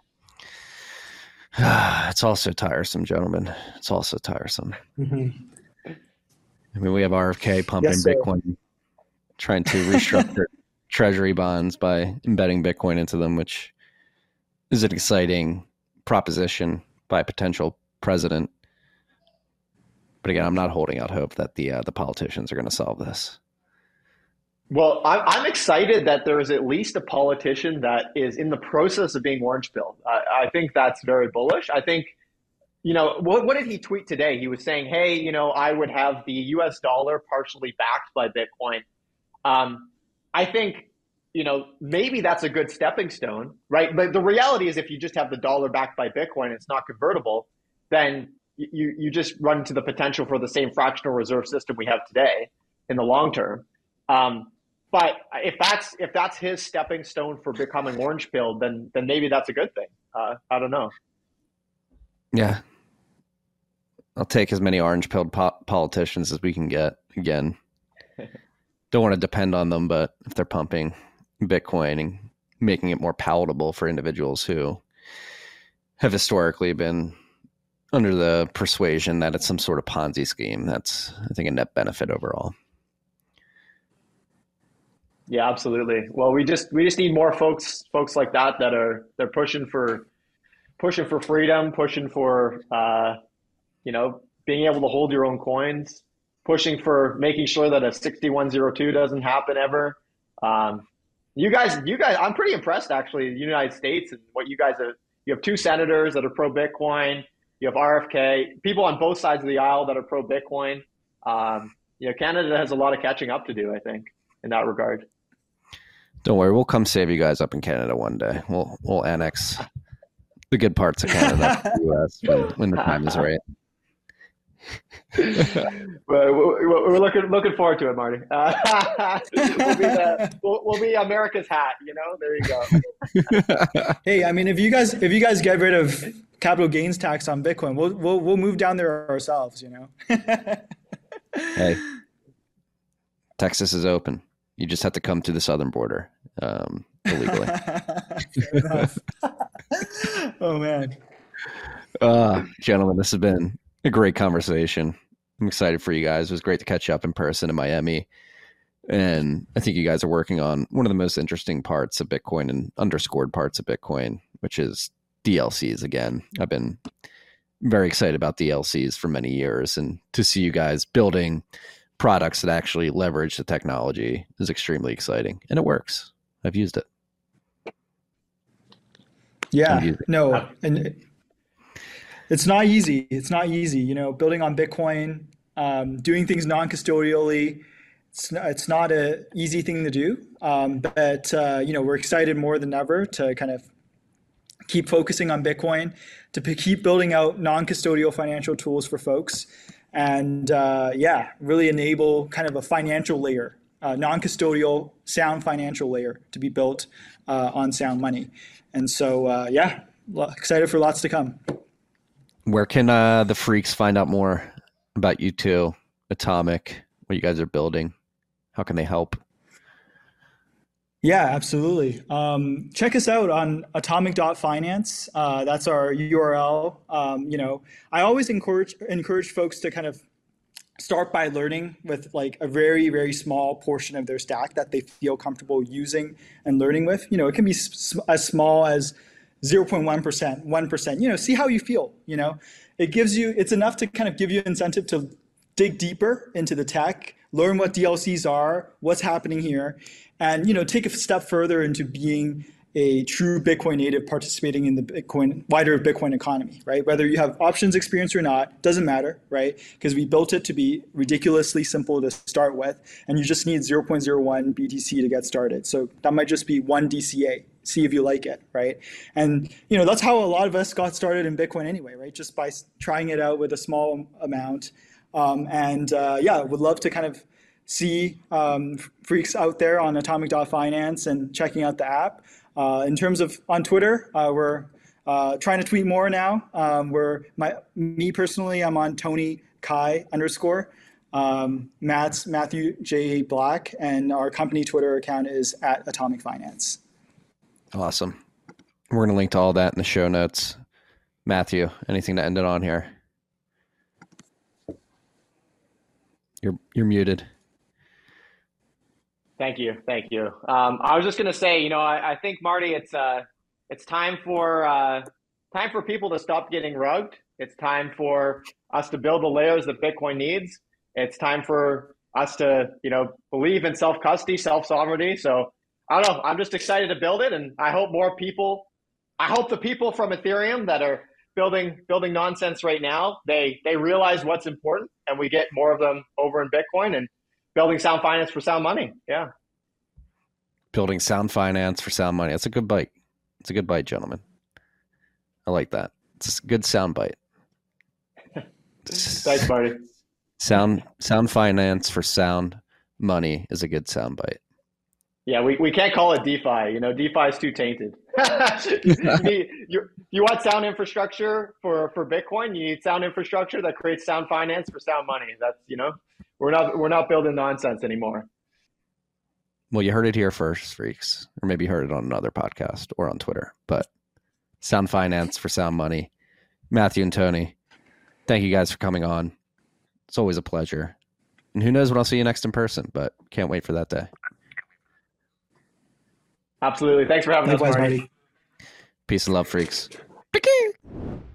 It's also tiresome, gentlemen. It's also tiresome. Mm-hmm. I mean, we have R F K pumping Yes, sir. Bitcoin, trying to restructure treasury bonds by embedding Bitcoin into them, which is an exciting proposition by a potential president. But again, I'm not holding out hope that the uh, the politicians are going to solve this. Well, I'm, I'm excited that there is at least a politician that is in the process of being orange pilled. I, I think that's very bullish. I think, you know, what, what did he tweet today? He was saying, hey, you know, I would have the U S dollar partially backed by Bitcoin. Um, I think, you know, maybe that's a good stepping stone, right? But the reality is if you just have the dollar backed by Bitcoin, it's not convertible, then you, you just run into the potential for the same fractional reserve system we have today in the long term. Um, But if that's if that's his stepping stone for becoming orange pilled, then then maybe that's a good thing. Uh, I don't know. Yeah, I'll take as many orange pilled po- politicians as we can get. Again, don't want to depend on them, but if they're pumping Bitcoin and making it more palatable for individuals who have historically been under the persuasion that it's some sort of Ponzi scheme. That's, I think, a net benefit overall. Yeah, absolutely. Well, we just we just need more folks folks like that that are they're pushing for pushing for freedom, pushing for uh, you know, being able to hold your own coins, pushing for making sure that a sixty-one oh two doesn't happen ever. Um, you guys, you guys, I'm pretty impressed actually. The United States and what you guys are. You have two senators that are pro Bitcoin. You have R F K, people on both sides of the aisle that are pro Bitcoin. Um, you know, Canada has a lot of catching up to do, I think, in that regard. Don't worry, we'll come save you guys up in Canada one day. We'll we'll annex the good parts of Canada to the U S when, when the time is right. But we're, we're looking looking forward to it, Marty. Uh, we'll, be the, we'll, we'll be America's hat, you know. There you go. Hey, I mean, if you guys if you guys get rid of capital gains tax on Bitcoin, we'll we'll we'll move down there ourselves, you know. Hey, Texas is open. You just have to come to the southern border um, illegally. Fair enough. Oh man, uh, gentlemen, this has been a great conversation. I'm excited for you guys. It was great to catch up in person in Miami. And I think you guys are working on one of the most interesting parts of Bitcoin and underscored parts of Bitcoin, which is D L Cs again. I've been very excited about D L Cs for many years. And to see you guys building products that actually leverage the technology is extremely exciting. And it works. I've used it. Yeah, no. And it's not easy. It's not easy, you know, building on Bitcoin, um, doing things non-custodially. It's not, it's not an easy thing to do, um, but, uh, you know, we're excited more than ever to kind of keep focusing on Bitcoin, to p- keep building out non-custodial financial tools for folks, and, uh, yeah, really enable kind of a financial layer, uh, non-custodial, sound financial layer to be built uh, on Sound Money. And so, uh, yeah, excited for lots to come. Where can uh, the freaks find out more about you two, Atomic, what you guys are building? How can they help? Yeah, absolutely. Um, check us out on atomic dot finance. Uh, that's our U R L. Um, you know, I always encourage encourage folks to kind of start by learning with like a very, very small portion of their stack that they feel comfortable using and learning with. You know, it can be s- as small as zero point one percent, one percent, you know, see how you feel, you know, it gives you, it's enough to kind of give you incentive to dig deeper into the tech, learn what D L Cs are, what's happening here, and, you know, take a step further into being a true Bitcoin native participating in the Bitcoin, wider Bitcoin economy, right? Whether you have options experience or not, doesn't matter, right? Because we built it to be ridiculously simple to start with, and you just need zero point zero one B T C to get started. So that might just be one D C A. See if you like it, right? And, you know, that's how a lot of us got started in Bitcoin anyway, right? Just by trying it out with a small amount. Um, and uh, yeah, would love to kind of see um, freaks out there on atomic dot finance and checking out the app. Uh, in terms of on Twitter, uh, we're uh, trying to tweet more now. Um, we're my me personally, I'm on Tony Kai underscore. Um, Matt's Matthew J. Black, and our company Twitter account is at Atomic Finance. Awesome. We're going to link to all that in the show notes. Matthew, anything to end it on here? You're you're muted. Thank you, thank you. Um, I was just going to say, you know, I, I think Marty, it's uh, it's time for uh, time for people to stop getting rugged. It's time for us to build the layers that Bitcoin needs. It's time for us to, you know, believe in self-custody, self-sovereignty. So I don't know. I'm just excited to build it, and I hope more people. I hope the people from Ethereum that are building building nonsense right now, they they realize what's important, and we get more of them over in Bitcoin and building sound finance for sound money. Yeah. Building sound finance for sound money. That's a good bite. It's a good bite, gentlemen. I like that. It's a good sound bite. Thanks, Marty. Sound sound finance for sound money is a good sound bite. Yeah, we, we can't call it DeFi. You know, DeFi is too tainted. you, need, you, you want sound infrastructure for, for Bitcoin. You need sound infrastructure that creates sound finance for sound money. That's, you know, we're not we're not building nonsense anymore. Well, you heard it here first, freaks, or maybe you heard it on another podcast or on Twitter. But Sound Finance for Sound Money, Matthew and Tony, thank you guys for coming on. It's always a pleasure. And who knows when I'll see you next in person, but can't wait for that day. Absolutely. Thanks for having Likewise, us, Marty. Marty. Peace and love, freaks.